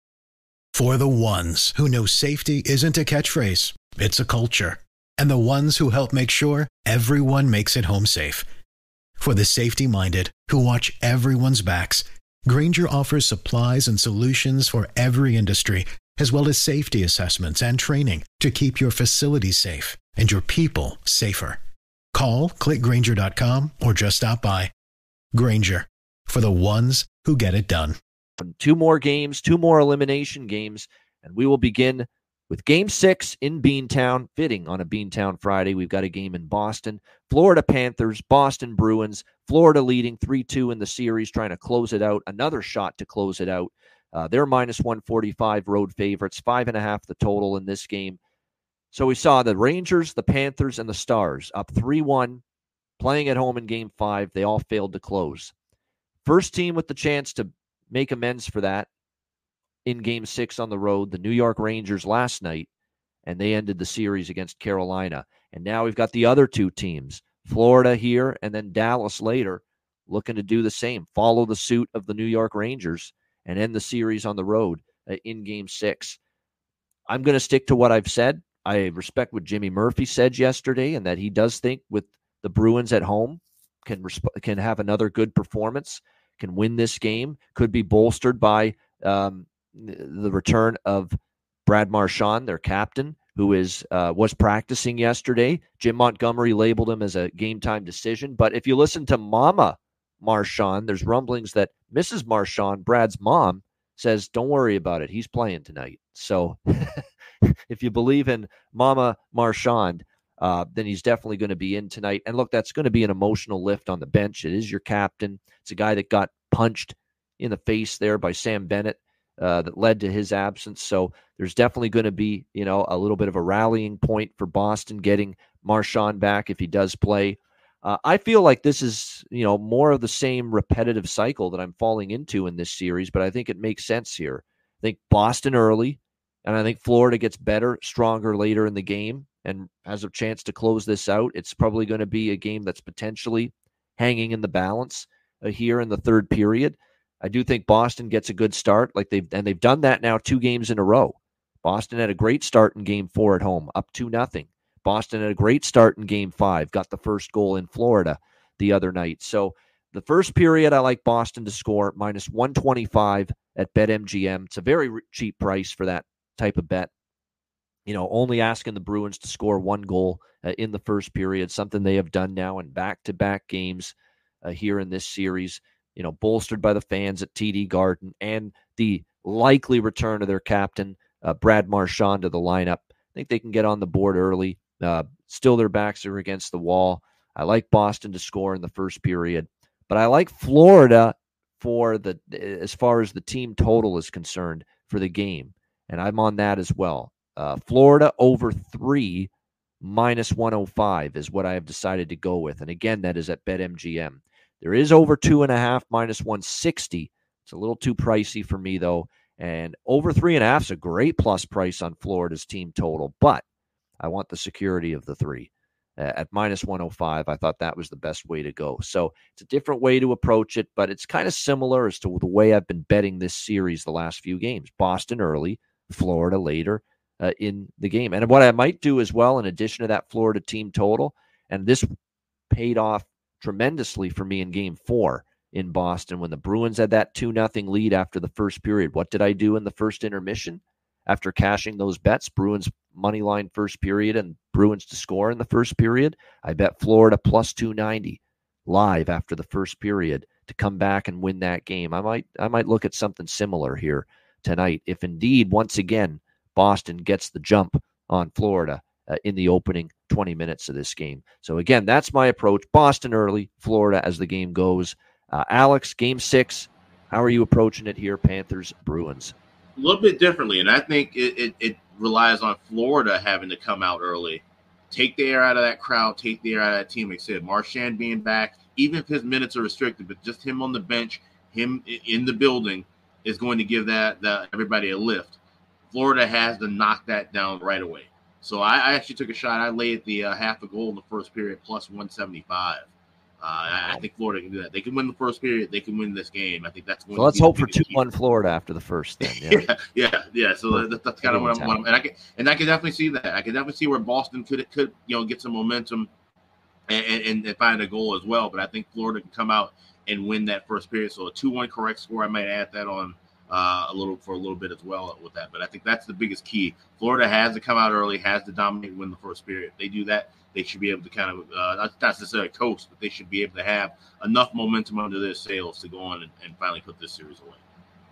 F: For the ones who know safety isn't a catchphrase, it's a culture. And the ones who help make sure everyone makes it home safe. For the safety-minded who watch everyone's backs, Grainger offers supplies and solutions for every industry, as well as safety assessments and training to keep your facilities safe and your people safer. Call, click Grainger.com, or just stop by. Grainger, for the ones who get it done.
D: 2 more games, 2 more elimination games, and we will begin with Game 6 in Beantown, fitting on a Beantown Friday. We've got a game in Boston. Florida Panthers, Boston Bruins. Florida leading 3-2 in the series, trying to close it out. Another shot to close it out. They're -145 road favorites, 5.5 the total in this game. So we saw the Rangers, the Panthers, and the Stars up 3-1, playing at home in Game 5. They all failed to close. First team with the chance to make amends for that in Game 6 on the road, the New York Rangers last night, and they ended the series against Carolina. And now we've got the other 2 teams, Florida here and then Dallas later, looking to do the same, follow the suit of the New York Rangers and end the series on the road in Game 6. I'm going to stick to what I've said. I respect what Jimmy Murphy said yesterday, and that he does think with the Bruins at home can have another good performance, can win this game, could be bolstered by the return of Brad Marchand, their captain, who was practicing yesterday. Jim Montgomery labeled him as a game-time decision. But if you listen to Mama Marchand, there's rumblings that Mrs. Marchand, Brad's mom, says, don't worry about it. He's playing tonight. So if you believe in Mama Marchand, then he's definitely going to be in tonight. And look, that's going to be an emotional lift on the bench. It is your captain. It's a guy that got punched in the face there by Sam Bennett that led to his absence. So there's definitely going to be, a little bit of a rallying point for Boston getting Marchand back if he does play. I feel like this is, more of the same repetitive cycle that I'm falling into in this series, but I think it makes sense here. I think Boston early, and I think Florida gets better, stronger later in the game and has a chance to close this out. It's probably going to be a game that's potentially hanging in the balance here in the third period. I do think Boston gets a good start, they've done that now 2 games in a row. Boston had a great start in Game 4 at home, up 2-0. Boston had a great start in Game 5, got the first goal in Florida the other night. So the first period, I like Boston to score, minus 125 at BetMGM. It's a very cheap price for that type of bet. Only asking the Bruins to score 1 goal in the first period, something they have done now in back-to-back games here in this series, bolstered by the fans at TD Garden and the likely return of their captain, Brad Marchand, to the lineup. I think they can get on the board early. Still, their backs are against the wall. I like Boston to score in the first period, but I like Florida as far as the team total is concerned for the game, and I'm on that as well. Florida over 3 minus 105 is what I have decided to go with, and again, that is at BetMGM. There is over 2.5 minus 160. It's a little too pricey for me though, and over 3.5 is a great plus price on Florida's team total, but I want the security of the 3. At minus 105, I thought that was the best way to go. So it's a different way to approach it, but it's kind of similar as to the way I've been betting this series the last few games. Boston early, Florida later in the game. And what I might do as well, in addition to that Florida team total, and this paid off tremendously for me in Game 4 in Boston when the Bruins had that 2-0 lead after the first period. What did I do in the first intermission? After cashing those bets, Bruins money line first period and Bruins to score in the first period, I bet Florida plus 290 live after the first period to come back and win that game. I might look at something similar here tonight if indeed, once again, Boston gets the jump on Florida in the opening 20 minutes of this game. So again, that's my approach. Boston early, Florida as the game goes. Alex, Game 6, how are you approaching it here, Panthers, Bruins?
E: A little bit differently, and I think it relies on Florida having to come out early, take the air out of that crowd, take the air out of that team. Like I said, Marchand being back, even if his minutes are restricted, but just him on the bench, him in the building is going to give that everybody a lift. Florida has to knock that down right away. So I actually took a shot. I laid the half a goal in the first period plus 175. I think Florida can do that. They can win the first period. They can win this game. I think that's going.
D: So let's hope for 2-1 Florida after the first. Then,
E: yeah. So that's kind of what I'm. And I can definitely see that. I can definitely see where Boston could get some momentum and find a goal as well. But I think Florida can come out and win that first period. So a 2-1 correct score. I might add that on a little bit as well with that. But I think that's the biggest key. Florida has to come out early, has to dominate and win the first period. If they do that, they should be able to kind of, not necessarily coast, but they should be able to have enough momentum under their sails to go on and finally put this series away.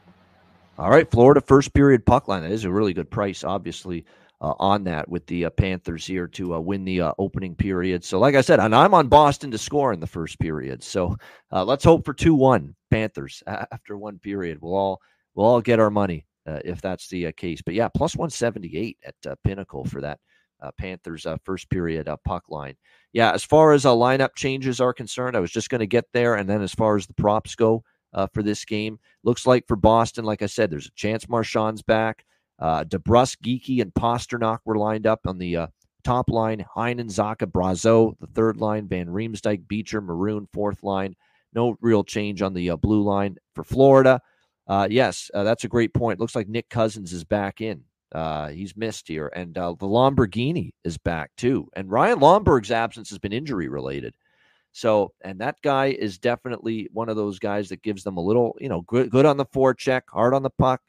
D: All right, Florida first period puck line. That is a really good price, obviously, on that with the Panthers here to win the opening period. So like I said, and I'm on Boston to score in the first period. So let's hope for 2-1 Panthers after one period. We'll all get our money if that's the case. But yeah, plus 178 at Pinnacle for that Panthers first period puck line. Yeah, as far as lineup changes are concerned, I was just going to get there. And then as far as the props go for this game, looks like for Boston, like I said, there's a chance Marchand's back. DeBrusk, Geekie, and Pasternak were lined up on the top line. Heinen, Zacha, Brazeau, the third line. Van Riemsdyk, Beecher, Maroon, fourth line. No real change on the blue line for Florida. Yes, that's a great point. Looks like Nick Cousins is back in. He's missed here. And the Lamborghini is back too. And Ryan Lomberg's absence has been injury related. So, and that guy is definitely one of those guys that gives them a little, good on the forecheck, hard on the puck,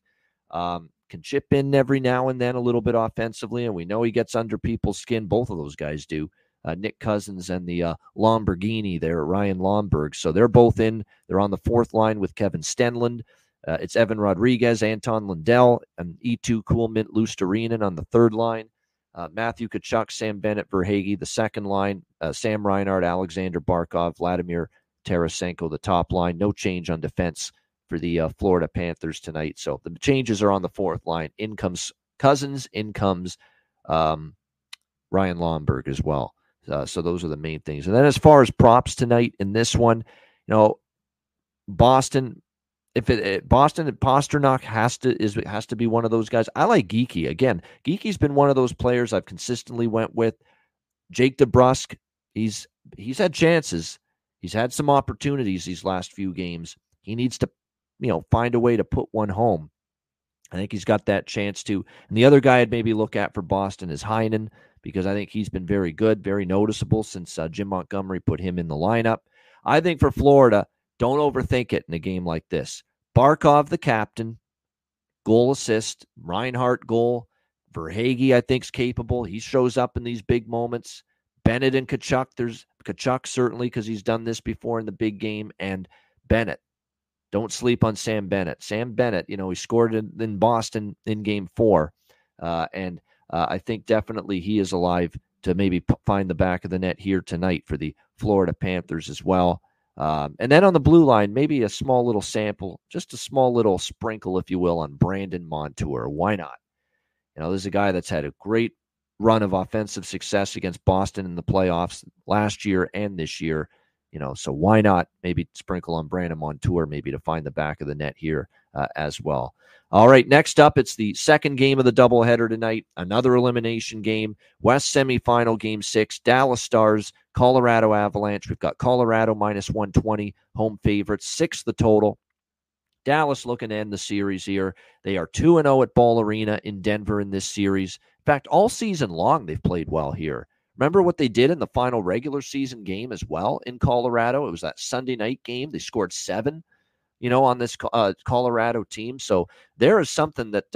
D: can chip in every now and then a little bit offensively. And we know he gets under people's skin. Both of those guys do. Nick Cousins and the Lamborghini there, Ryan Lomberg. So they're both in. They're on the fourth line with Kevin Stenlund. It's Evan Rodriguez, Anton Lundell, and E2 Kuhlman, Lusterinen on the third line. Matthew Tkachuk, Sam Bennett, Verhaeghe, the second line, Sam Reinhart, Alexander Barkov, Vladimir Tarasenko, the top line. No change on defense for the Florida Panthers tonight. So the changes are on the fourth line. In comes Cousins, in comes Ryan Lomberg as well. So those are the main things. And then as far as props tonight in this one, Boston, Boston and Pasternak has to be one of those guys. I like Geekie. Again, Geekie's been one of those players I've consistently went with. Jake DeBrusk, he's had chances. He's had some opportunities these last few games. He needs to, find a way to put one home. I think he's got that chance to. And the other guy I'd maybe look at for Boston is Heinen, because I think he's been very good, very noticeable since Jim Montgomery put him in the lineup. I think for Florida, don't overthink it in a game like this. Barkov, the captain, goal assist, Reinhart goal. Verhaeghe, I think, is capable. He shows up in these big moments. Bennett and Tkachuk. There's Tkachuk, certainly, because he's done this before in the big game. And Bennett. Don't sleep on Sam Bennett. Sam Bennett, he scored in Boston in Game 4. And I think definitely he is alive to maybe find the back of the net here tonight for the Florida Panthers as well. And then on the blue line, maybe a small little sample, just a small little sprinkle, if you will, on Brandon Montour. Why not? This is a guy that's had a great run of offensive success against Boston in the playoffs last year and this year. So why not maybe sprinkle on Brandon Montour maybe to find the back of the net here as well. All right, next up, it's the second game of the doubleheader tonight, another elimination game, West semifinal, Game 6, Dallas Stars, Colorado Avalanche. We've got Colorado minus 120, home favorites, 6 the total. Dallas looking to end the series here. They are 2-0 at Ball Arena in Denver in this series. In fact, all season long, they've played well here. Remember what they did in the final regular season game as well in Colorado? It was that Sunday night game. They scored 7, on this Colorado team. So there is something that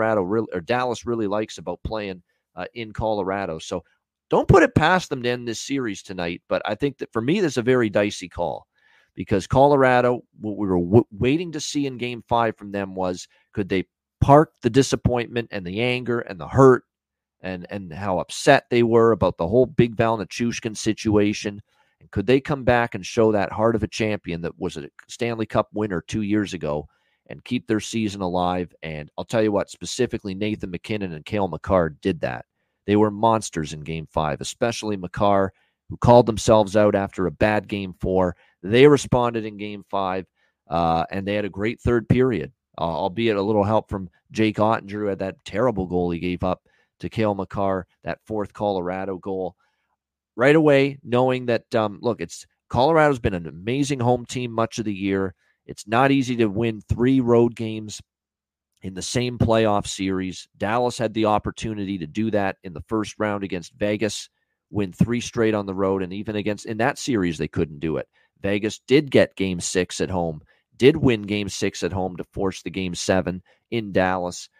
D: Dallas really likes about playing in Colorado. So don't put it past them to end this series tonight. But I think that for me, there's a very dicey call, because Colorado, what we were waiting to see in Game 5 from them was, could they park the disappointment and the anger and the hurt and how upset they were about the whole Big Val Nichushkin situation? And could they come back and show that heart of a champion that was a Stanley Cup winner 2 years ago and keep their season alive? And I'll tell you what, specifically Nathan MacKinnon and Cale Makar did that. They were monsters in Game 5, especially Makar, who called themselves out after a bad Game 4. They responded in Game 5, and they had a great third period, albeit a little help from Jake Ottinger, who had that terrible goal he gave up to Cale Makar, that fourth Colorado goal. Right away, knowing that, Colorado's been an amazing home team much of the year. It's not easy to win 3 road games in the same playoff series. Dallas had the opportunity to do that in the first round against Vegas, win 3 straight on the road, and even in that series, they couldn't do it. Vegas did get Game 6 at home, did win Game 6 at home to force the Game 7 in Dallas.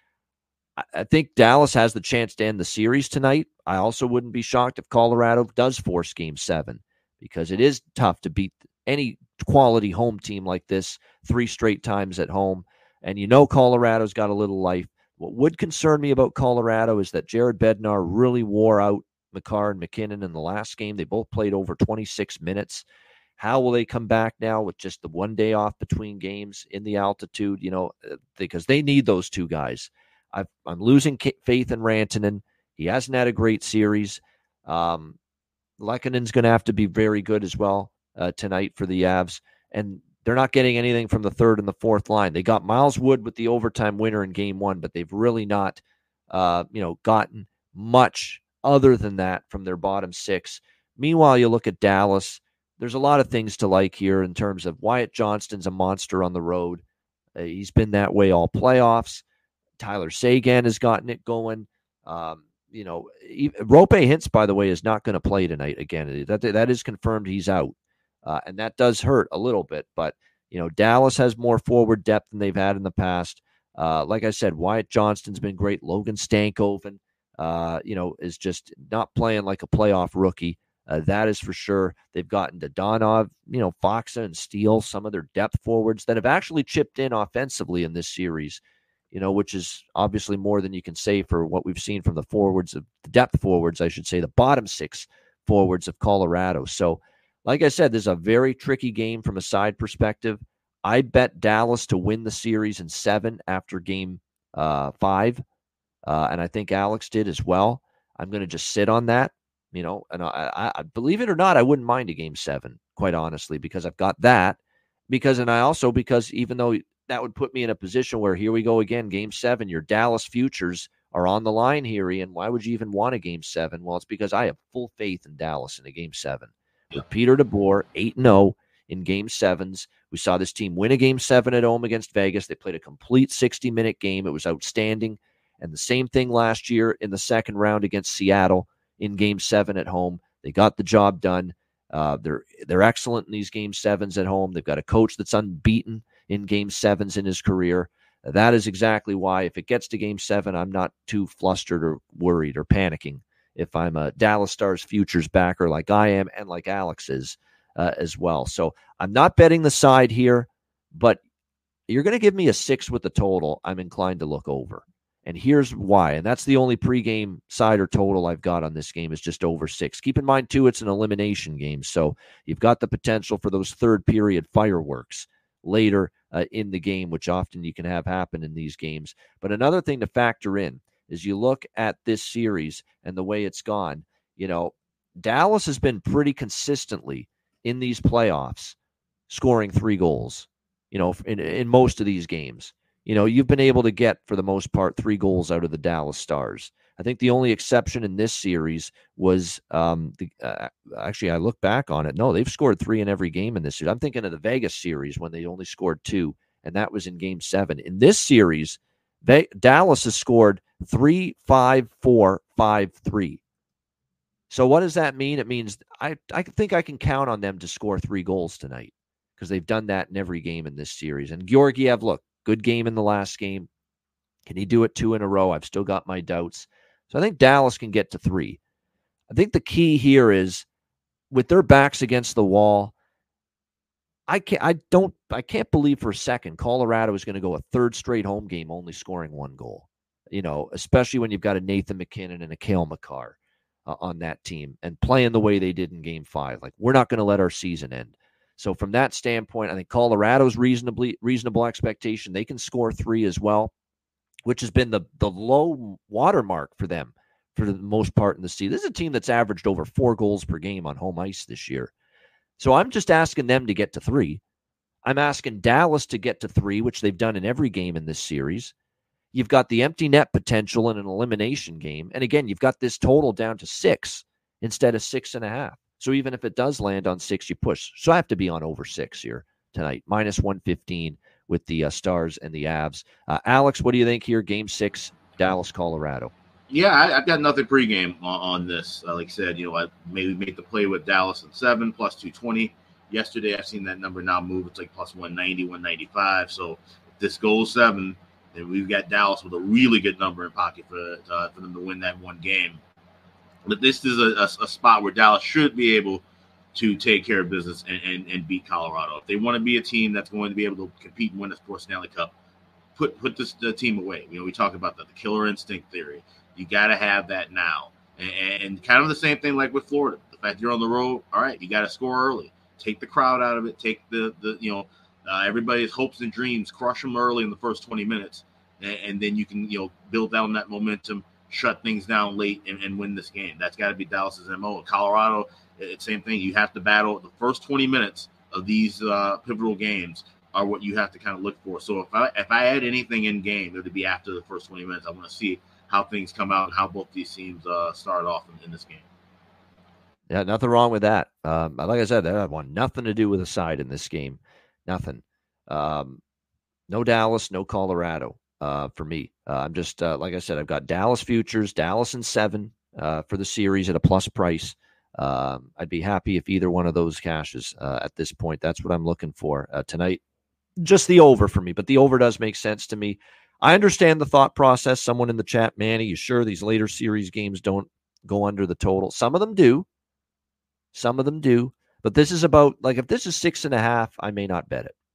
D: I think Dallas has the chance to end the series tonight. I also wouldn't be shocked if Colorado does force Game 7, because it is tough to beat any quality home team like this 3 straight times at home. And Colorado's got a little life. What would concern me about Colorado is that Jared Bednar really wore out Makar and MacKinnon in the last game. They both played over 26 minutes. How will they come back now with just the 1 day off between games in the altitude? Because they need those 2 guys. I'm losing faith in Rantanen. He hasn't had a great series. Lekkonen's going to have to be very good as well tonight for the Avs. And they're not getting anything from the third and the fourth line. They got Miles Wood with the overtime winner in Game 1, but they've really not, gotten much other than that from their bottom 6. Meanwhile, you look at Dallas. There's a lot of things to like here in terms of Wyatt Johnston's a monster on the road. He's been that way all playoffs. Tyler Seguin has gotten it going. Roope Hintz, by the way, is not going to play tonight again. That is confirmed he's out. And that does hurt a little bit. But, Dallas has more forward depth than they've had in the past. Like I said, Wyatt Johnston's been great. Logan Stankoven, is just not playing like a playoff rookie. That is for sure. They've gotten Dodonov, Foxa and Steele, some of their depth forwards that have actually chipped in offensively in this series. which is obviously more than you can say for what we've seen from the depth forwards, I should say, the bottom 6 forwards of Colorado. So, like I said, this is a very tricky game from a side perspective. I bet Dallas to win the series in 7 after game 5, and I think Alex did as well. I'm going to just sit on that, and I believe it or not, I wouldn't mind a game 7, quite honestly, because I've got that. Because even though that would put me in a position where here we go again, game 7, your Dallas futures are on the line here, Ian. Why would you even want a game 7? Well, it's because I have full faith in Dallas in a game 7. With Peter DeBoer, 8-0 in game 7s. We saw this team win a game 7 at home against Vegas. They played a complete 60-minute game. It was outstanding. And the same thing last year in the second round against Seattle in game 7 at home. They got the job done. They're excellent in these game 7s at home. They've got a coach that's unbeaten in game 7s in his career. That is exactly why if it gets to game 7, I'm not too flustered or worried or panicking if I'm a Dallas Stars futures backer like I am and like Alex is as well. So I'm not betting the side here, but you're going to give me a 6 with the total. I'm inclined to look over. And here's why. And that's the only pregame side or total I've got on this game is just over 6. Keep in mind, too, it's an elimination game. So you've got the potential for those third period fireworks later in the game, which often you can have happen in these games. But another thing to factor in is you look at this series and the way it's gone. Dallas has been pretty consistently in these playoffs scoring 3 goals, in most of these games. You've been able to get, for the most part, 3 goals out of the Dallas Stars. I think the only exception in this series was, actually, I look back on it. No, they've scored 3 in every game in this series. I'm thinking of the Vegas series when they only scored 2, and that was in game 7. In this series, Dallas has scored 3, 5, 4, 5, 3. So what does that mean? It means I think I can count on them to score 3 goals tonight because they've done that in every game in this series. And Georgiev, look, good game in the last game. Can he do it 2 in a row? I've still got my doubts. So I think Dallas can get to 3. I think the key here is with their backs against the wall, I can't believe for a second Colorado is going to go a 3rd straight home game only scoring 1 goal. Especially when you've got a Nathan McKinnon and a Cale Makar on that team and playing the way they did in game 5. Like, we're not going to let our season end. So from that standpoint, I think Colorado's reasonable expectation. They can score 3 as well, which has been the low watermark for them for the most part in the season. This is a team that's averaged over 4 goals per game on home ice this year. So I'm just asking them to get to 3. I'm asking Dallas to get to 3, which they've done in every game in this series. You've got the empty net potential in an elimination game. And again, you've got this total down to 6 instead of 6.5. So even if it does land on 6, you push. So I have to be on over 6 here tonight. Minus 115 with the Stars and the Avs. Alex, what do you think here? Game 6, Dallas, Colorado.
E: Yeah, I've got nothing pregame on this. Like I said, I maybe make the play with Dallas at 7 plus 220. Yesterday, I've seen that number now move. It's like plus 190, 195. So if this goes 7, then we've got Dallas with a really good number in pocket for them to win that one game. But this is a spot where Dallas should be able to take care of business and beat Colorado. If they want to be a team that's going to be able to compete and win a Stanley Cup, put the team away. We talk about the killer instinct theory. You got to have that now. And kind of the same thing like with Florida. The fact you're on the road, all right, you got to score early. Take the crowd out of it. Take everybody's hopes and dreams, crush them early in the first 20 minutes. And then you can, build down that momentum, shut things down late and win this game. That's got to be Dallas's MO. Colorado, it's same thing. You have to battle the first 20 minutes of these pivotal games are what you have to kind of look for. So if I add anything in game, it would be after the first 20 minutes. I want to see how things come out and how both these teams start off in this game.
D: Yeah, nothing wrong with that. Like I said, I want nothing to do with a side in this game. Nothing. No Dallas, no Colorado for me. I'm just, like I said, I've got Dallas futures, Dallas in 7 for the series at a plus price. I'd be happy if either one of those cashes at this point. That's what I'm looking for tonight. Just the over for me, but the over does make sense to me. I understand the thought process. Someone in the chat, Manny, you sure these later series games don't go under the total? Some of them do. Some of them do. But this is about, like, if this is 6.5, I may not bet it.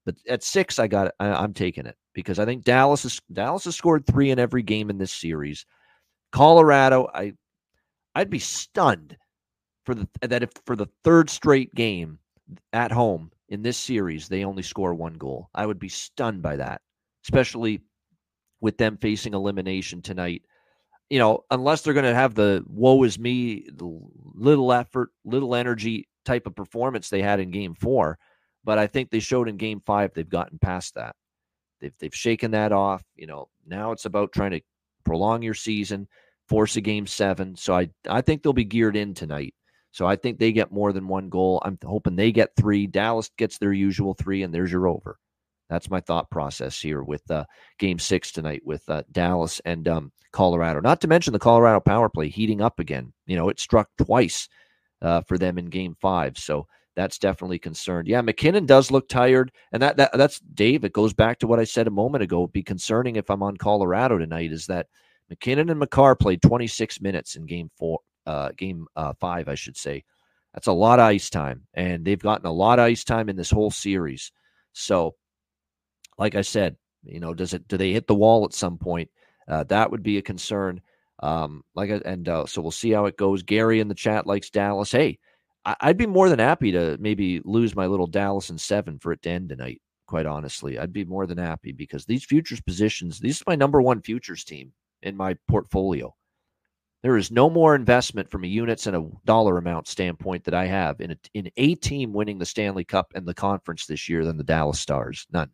D: But at 6, I'm taking it because I think Dallas has scored 3 in every game in this series. Colorado, I'd be stunned if for the third straight game at home in this series they only score 1 goal. I would be stunned by that, especially with them facing elimination tonight. Unless they're going to have the woe is me, the little effort, little energy type of performance they had in Game 4. But I think they showed in Game 5 they've gotten past that. They've shaken that off. Now it's about trying to prolong your season, force a Game 7. So I think they'll be geared in tonight. So I think they get more than 1 goal. I'm hoping they get 3. Dallas gets their usual 3, and there's your over. That's my thought process here with Game 6 tonight with Dallas and Colorado. Not to mention the Colorado power play heating up again. It struck twice for them in Game 5. So that's definitely concerned. Yeah, McKinnon does look tired. And that's Dave. It goes back to what I said a moment ago. It'd be concerning if I'm on Colorado tonight is that McKinnon and Makar played 26 minutes in Game 5, I should say. That's a lot of ice time. And they've gotten a lot of ice time in this whole series. So, like I said, do they hit the wall at some point? That would be a concern. So we'll see how it goes. Gary in the chat likes Dallas. Hey, I'd be more than happy to maybe lose my little Dallas in 7 for it to end tonight. Quite honestly, I'd be more than happy because these futures positions, this is my number 1 futures team in my portfolio. There is no more investment from a units and a dollar amount standpoint that I have in a team winning the Stanley Cup and the conference this year than the Dallas Stars. None.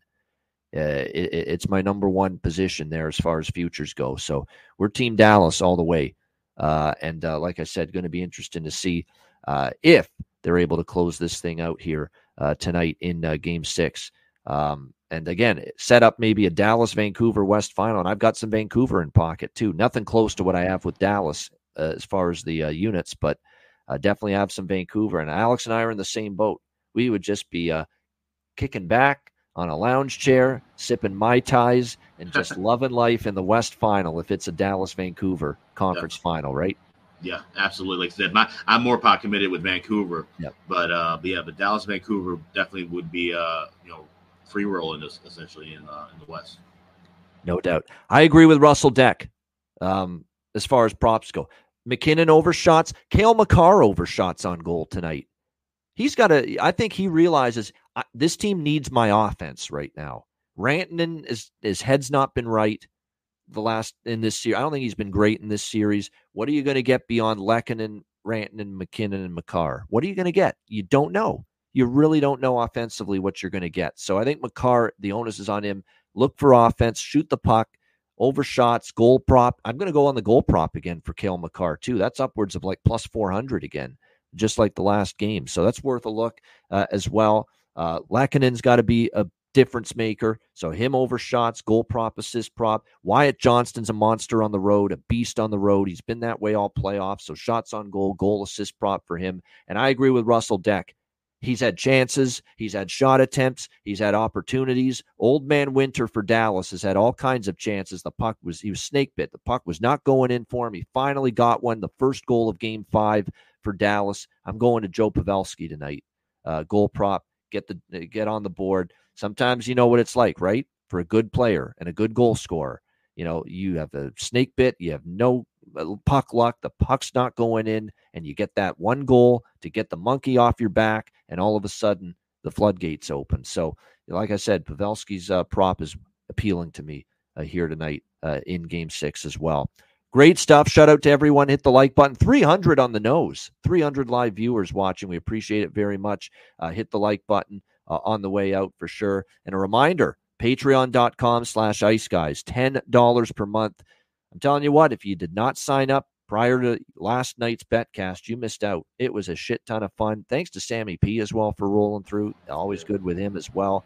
D: It's my number 1 position there as far as futures go. So we're Team Dallas all the way. Like I said, going to be interesting to see if they're able to close this thing out here tonight in Game 6. And again, set up maybe a Dallas-Vancouver West final. And I've got some Vancouver in pocket too. Nothing close to what I have with Dallas as far as the units, but definitely have some Vancouver. And Alex and I are in the same boat. We would just be kicking back on a lounge chair, sipping Mai Tais, and just loving life in the West final if it's a Dallas-Vancouver conference final, right?
E: Yeah, absolutely. Like I said, I'm more pot committed with Vancouver.
D: Yep.
E: But Dallas-Vancouver definitely would be free roll in this essentially in the West.
D: No doubt. I agree with Russell Deck as far as props go. McKinnon overshots, Cale Makar overshots on goal tonight. I think he realizes this team needs my offense right now. Rantanen, his head's not been right in this series. I don't think he's been great in this series. What are you going to get beyond Lehkonen, Rantanen, McKinnon, and Makar? What are you going to get? You don't know. You really don't know offensively what you're going to get. So I think Makar, the onus is on him. Look for offense, shoot the puck, overshots, goal prop. I'm going to go on the goal prop again for Cale Makar too. That's upwards of like plus 400 again, just like the last game. So that's worth a look as well. Lehkonen's got to be a difference maker. So him overshots, goal prop, assist prop. Wyatt Johnston's a monster on the road, a beast on the road. He's been that way all playoffs. So shots on goal, goal assist prop for him. And I agree with Russell Deck. He's had chances. He's had shot attempts. He's had opportunities. Old man Winter for Dallas has had all kinds of chances. He was snake bit. The puck was not going in for him. He finally got one. The first goal of Game 5 for Dallas. I'm going to Joe Pavelski tonight. Goal prop. Get on the board. Sometimes you know what it's like, right? For a good player and a good goal scorer. You have a snake bit. You have no puck luck. The puck's not going in, and you get that one goal to get the monkey off your back, and all of a sudden the floodgates open. So, like I said, Pavelski's prop is appealing to me here tonight in Game 6 as well. Great stuff. Shout out to everyone. Hit the like button. 300 on the nose. 300 live viewers watching. We appreciate it very much. Hit the like button on the way out for sure. And a reminder, patreon.com/iceguys, $10 per month. I'm telling you what, if you did not sign up prior to last night's Betcast, you missed out. It was a shit ton of fun. Thanks to Sammy P as well for rolling through. Always good with him as well.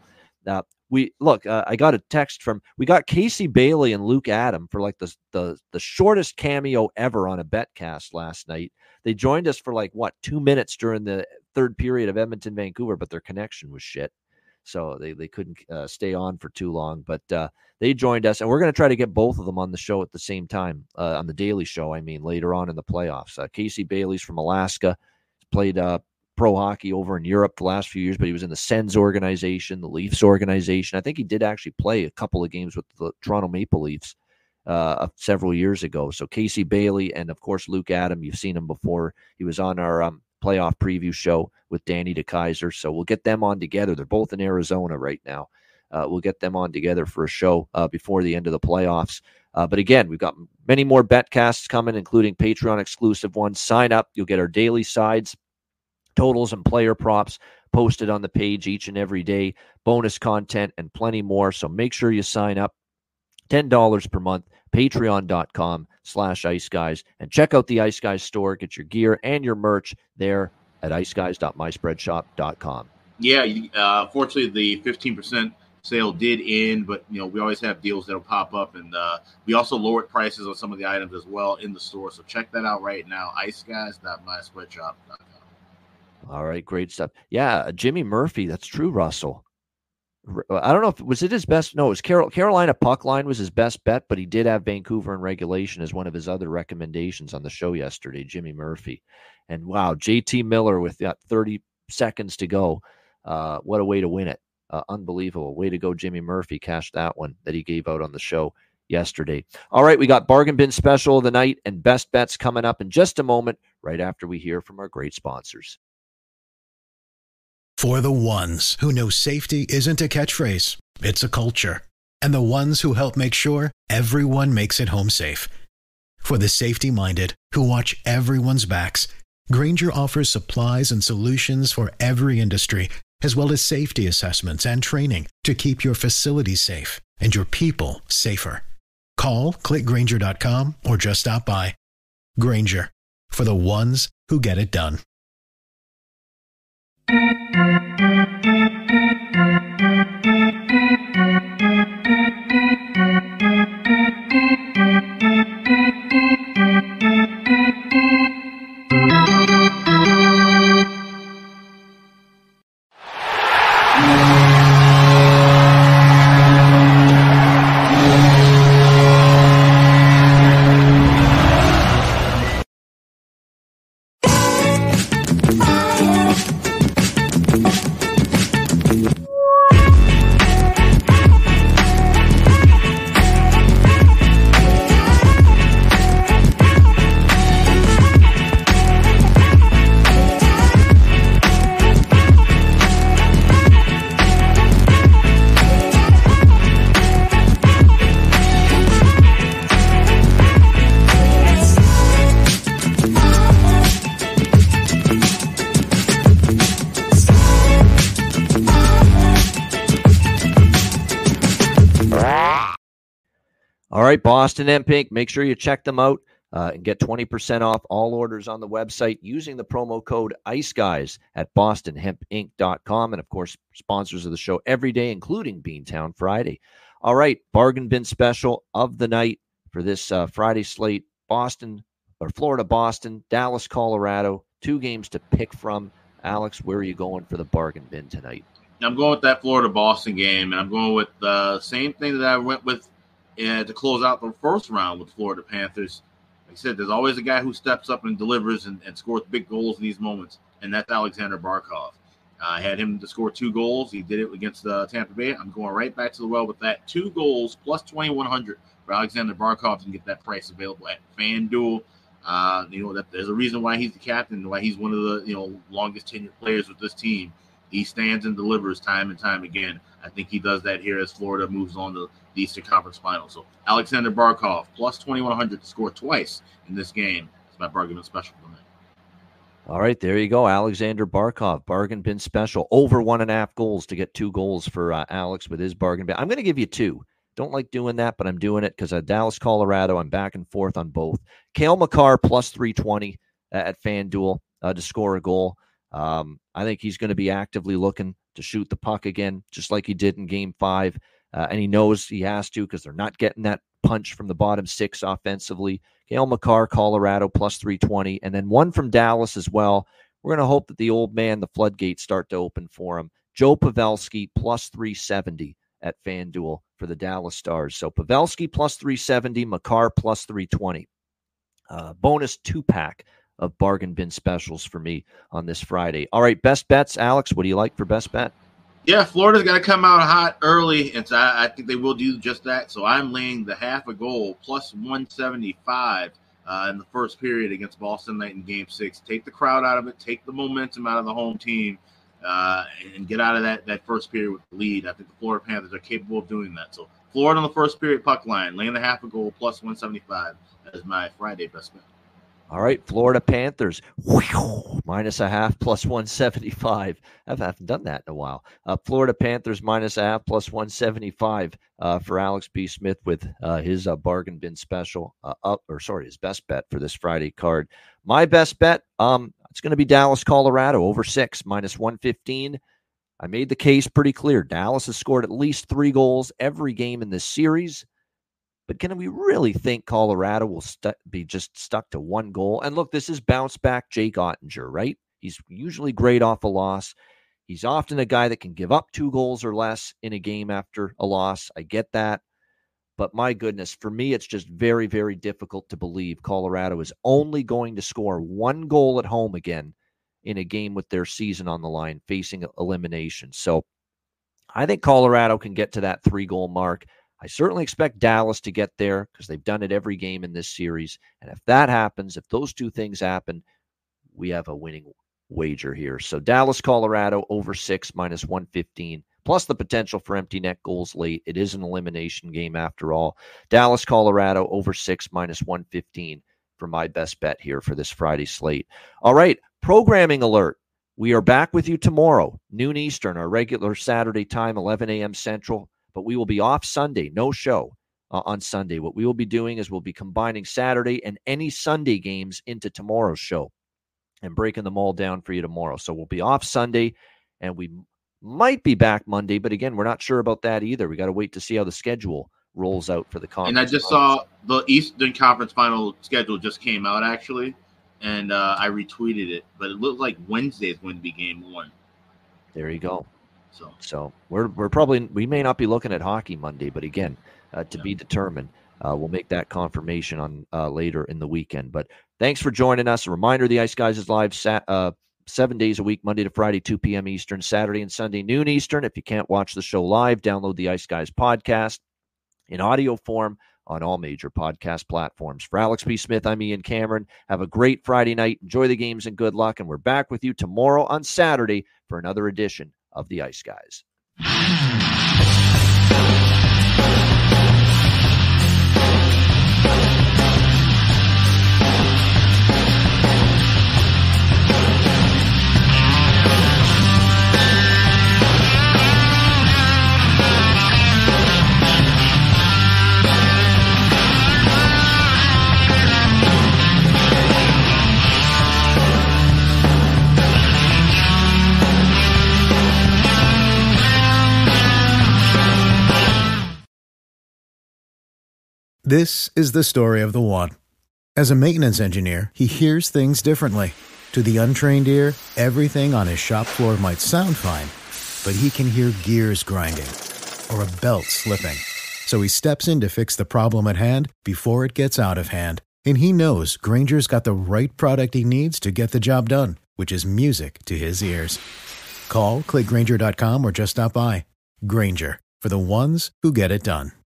D: I got a text we got Casey Bailey and Luke Adam for like the shortest cameo ever on a Betcast last night. They joined us for 2 minutes during the third period of Edmonton, Vancouver, but their connection was shit. So they couldn't stay on for too long, but they joined us, and we're going to try to get both of them on the show at the same time, on the Daily Show, later on in the playoffs. Casey Bailey's from Alaska, played pro hockey over in Europe the last few years, but he was in the Sens organization, the Leafs organization. I think he did actually play a couple of games with the Toronto Maple Leafs several years ago. So Casey Bailey and, of course, Luke Adam, you've seen him before. He was on our playoff preview show with Danny DeKaiser. So we'll get them on together. They're both in Arizona right now. We'll get them on together for a show before the end of the playoffs. But again, we've got many more betcasts coming, including Patreon exclusive ones. Sign up. You'll get our daily sides, totals, and player props posted on the page each and every day, bonus content, and plenty more. So make sure you sign up. $10 per month, patreon.com/Ice Guys. And check out the Ice Guys store. Get your gear and your merch there at iceguys.myspreadshop.com.
E: Yeah, fortunately, the 15% sale did end, but we always have deals that'll pop up, and we also lowered prices on some of the items as well in the store. So check that out right now, iceguys.myspreadshop.com. All
D: right, great stuff. Yeah, Jimmy Murphy, that's true, Russell. I don't know if was it his best. No, it was Carolina puck line was his best bet, but he did have Vancouver in regulation as one of his other recommendations on the show yesterday, Jimmy Murphy. And wow, JT Miller with that 30 seconds to go. What a way to win it. Unbelievable. Way to go, Jimmy Murphy. Cashed that one that he gave out on the show yesterday. All right, we got Bargain Bin Special of the night and Best Bets coming up in just a moment, right after we hear from our great sponsors.
F: For the ones who know safety isn't a catchphrase, it's a culture. And the ones who help make sure everyone makes it home safe. For the safety-minded who watch everyone's backs, Grainger offers supplies and solutions for every industry, as well as safety assessments and training to keep your facilities safe and your people safer. Call, click Grainger.com, or just stop by. Grainger, for the ones who get it done.
D: All right, Boston Hemp Inc. Make sure you check them out and get 20% off all orders on the website using the promo code ICEGUYS at bostonhempinc.com. And, of course, sponsors of the show every day, including Beantown Friday. All right, Bargain Bin Special of the night for this Friday slate. Florida, Boston, Dallas, Colorado. 2 games to pick from. Alex, where are you going for the bargain bin tonight?
E: I'm going with that Florida-Boston game, and I'm going with the same thing that I went with to close out the first round with Florida Panthers. Like I said, there's always a guy who steps up and delivers and scores big goals in these moments, and that's Alexander Barkov. I had him to score 2 goals. He did it against Tampa Bay. I'm going right back to the well with that. 2 goals plus 2,100 for Alexander Barkov and get that price available at FanDuel. That there's a reason why he's the captain, why he's one of the longest tenured players with this team. He stands and delivers time and time again. I think he does that here as Florida moves on to the Eastern Conference Finals. So Alexander Barkov plus 2,100 to score twice in this game. It's my bargain bin special for me.
D: All right, there you go. Alexander Barkov, bargain bin special. Over 1.5 goals to get 2 goals for Alex with his bargain bin. I'm going to give you 2. Don't like doing that, but I'm doing it because Dallas, Colorado, I'm back and forth on both. Cale Makar plus 320 at FanDuel to score a goal. I think he's going to be actively looking to shoot the puck again, just like he did in Game 5. And he knows he has to because they're not getting that punch from the bottom 6 offensively. Cale Makar, Colorado, plus 320. And then one from Dallas as well. We're going to hope that the old man, the floodgates, start to open for him. Joe Pavelski, plus 370 at FanDuel for the Dallas Stars. So Pavelski, plus 370. Makar, plus 320. Bonus 2-pack of bargain bin specials for me on this Friday. All right, best bets. Alex, what do you like for best bet?
E: Yeah, Florida's got to come out hot early, and so I think they will do just that. So I'm laying the half a goal plus 175 in the first period against Boston Knight in Game 6. Take the crowd out of it, take the momentum out of the home team, and get out of that first period with the lead. I think the Florida Panthers are capable of doing that. So Florida on the first period puck line, laying the half a goal plus 175 as my Friday best bet.
D: All right, Florida Panthers, minus a half, plus 175. I haven't done that in a while. Florida Panthers, minus a half, plus 175 for Alex B. Smith with his bargain bin special, his best bet for this Friday card. My best bet, it's going to be Dallas, Colorado, over 6, minus 115. I made the case pretty clear. Dallas has scored at least 3 goals every game in this series. But can we really think Colorado will be just stuck to 1 goal? And look, this is bounce back Jake Ottinger, right? He's usually great off a loss. He's often a guy that can give up 2 goals or less in a game after a loss. I get that. But my goodness, for me, it's just very, very difficult to believe Colorado is only going to score 1 goal at home again in a game with their season on the line, facing elimination. So I think Colorado can get to that 3-goal mark. I certainly expect Dallas to get there because they've done it every game in this series. And if that happens, if those 2 things happen, we have a winning wager here. So Dallas, Colorado, over 6, minus 115, plus the potential for empty net goals late. It is an elimination game after all. Dallas, Colorado, over 6, minus 115 for my best bet here for this Friday slate. All right, programming alert. We are back with you tomorrow, noon Eastern, our regular Saturday time, 11 a.m. Central. But we will be off Sunday, no show on Sunday. What we will be doing is we'll be combining Saturday and any Sunday games into tomorrow's show and breaking them all down for you tomorrow. So we'll be off Sunday, and we might be back Monday. But again, we're not sure about that either. We got to wait to see how the schedule rolls out for the conference.
E: And I just saw the Eastern Conference final schedule just came out, actually, and I retweeted it. But it looked like Wednesday is going to be game 1.
D: There you go. So we may not be looking at hockey Monday, but again, to be determined. We'll make that confirmation on later in the weekend. But thanks for joining us. A reminder, the Ice Guys is live 7 days a week, Monday to Friday, 2 p.m. Eastern, Saturday and Sunday, noon Eastern. If you can't watch the show live, download the Ice Guys podcast in audio form on all major podcast platforms. For Alex B. Smith, I'm Ian Cameron. Have a great Friday night. Enjoy the games and good luck. And we're back with you tomorrow on Saturday for another edition of the Ice Guys.
F: This is the story of the one. As a maintenance engineer, he hears things differently. To the untrained ear, everything on his shop floor might sound fine, but he can hear gears grinding or a belt slipping. So he steps in to fix the problem at hand before it gets out of hand. And he knows Grainger's got the right product he needs to get the job done, which is music to his ears. Call, click Grainger.com, or just stop by. Grainger, for the ones who get it done.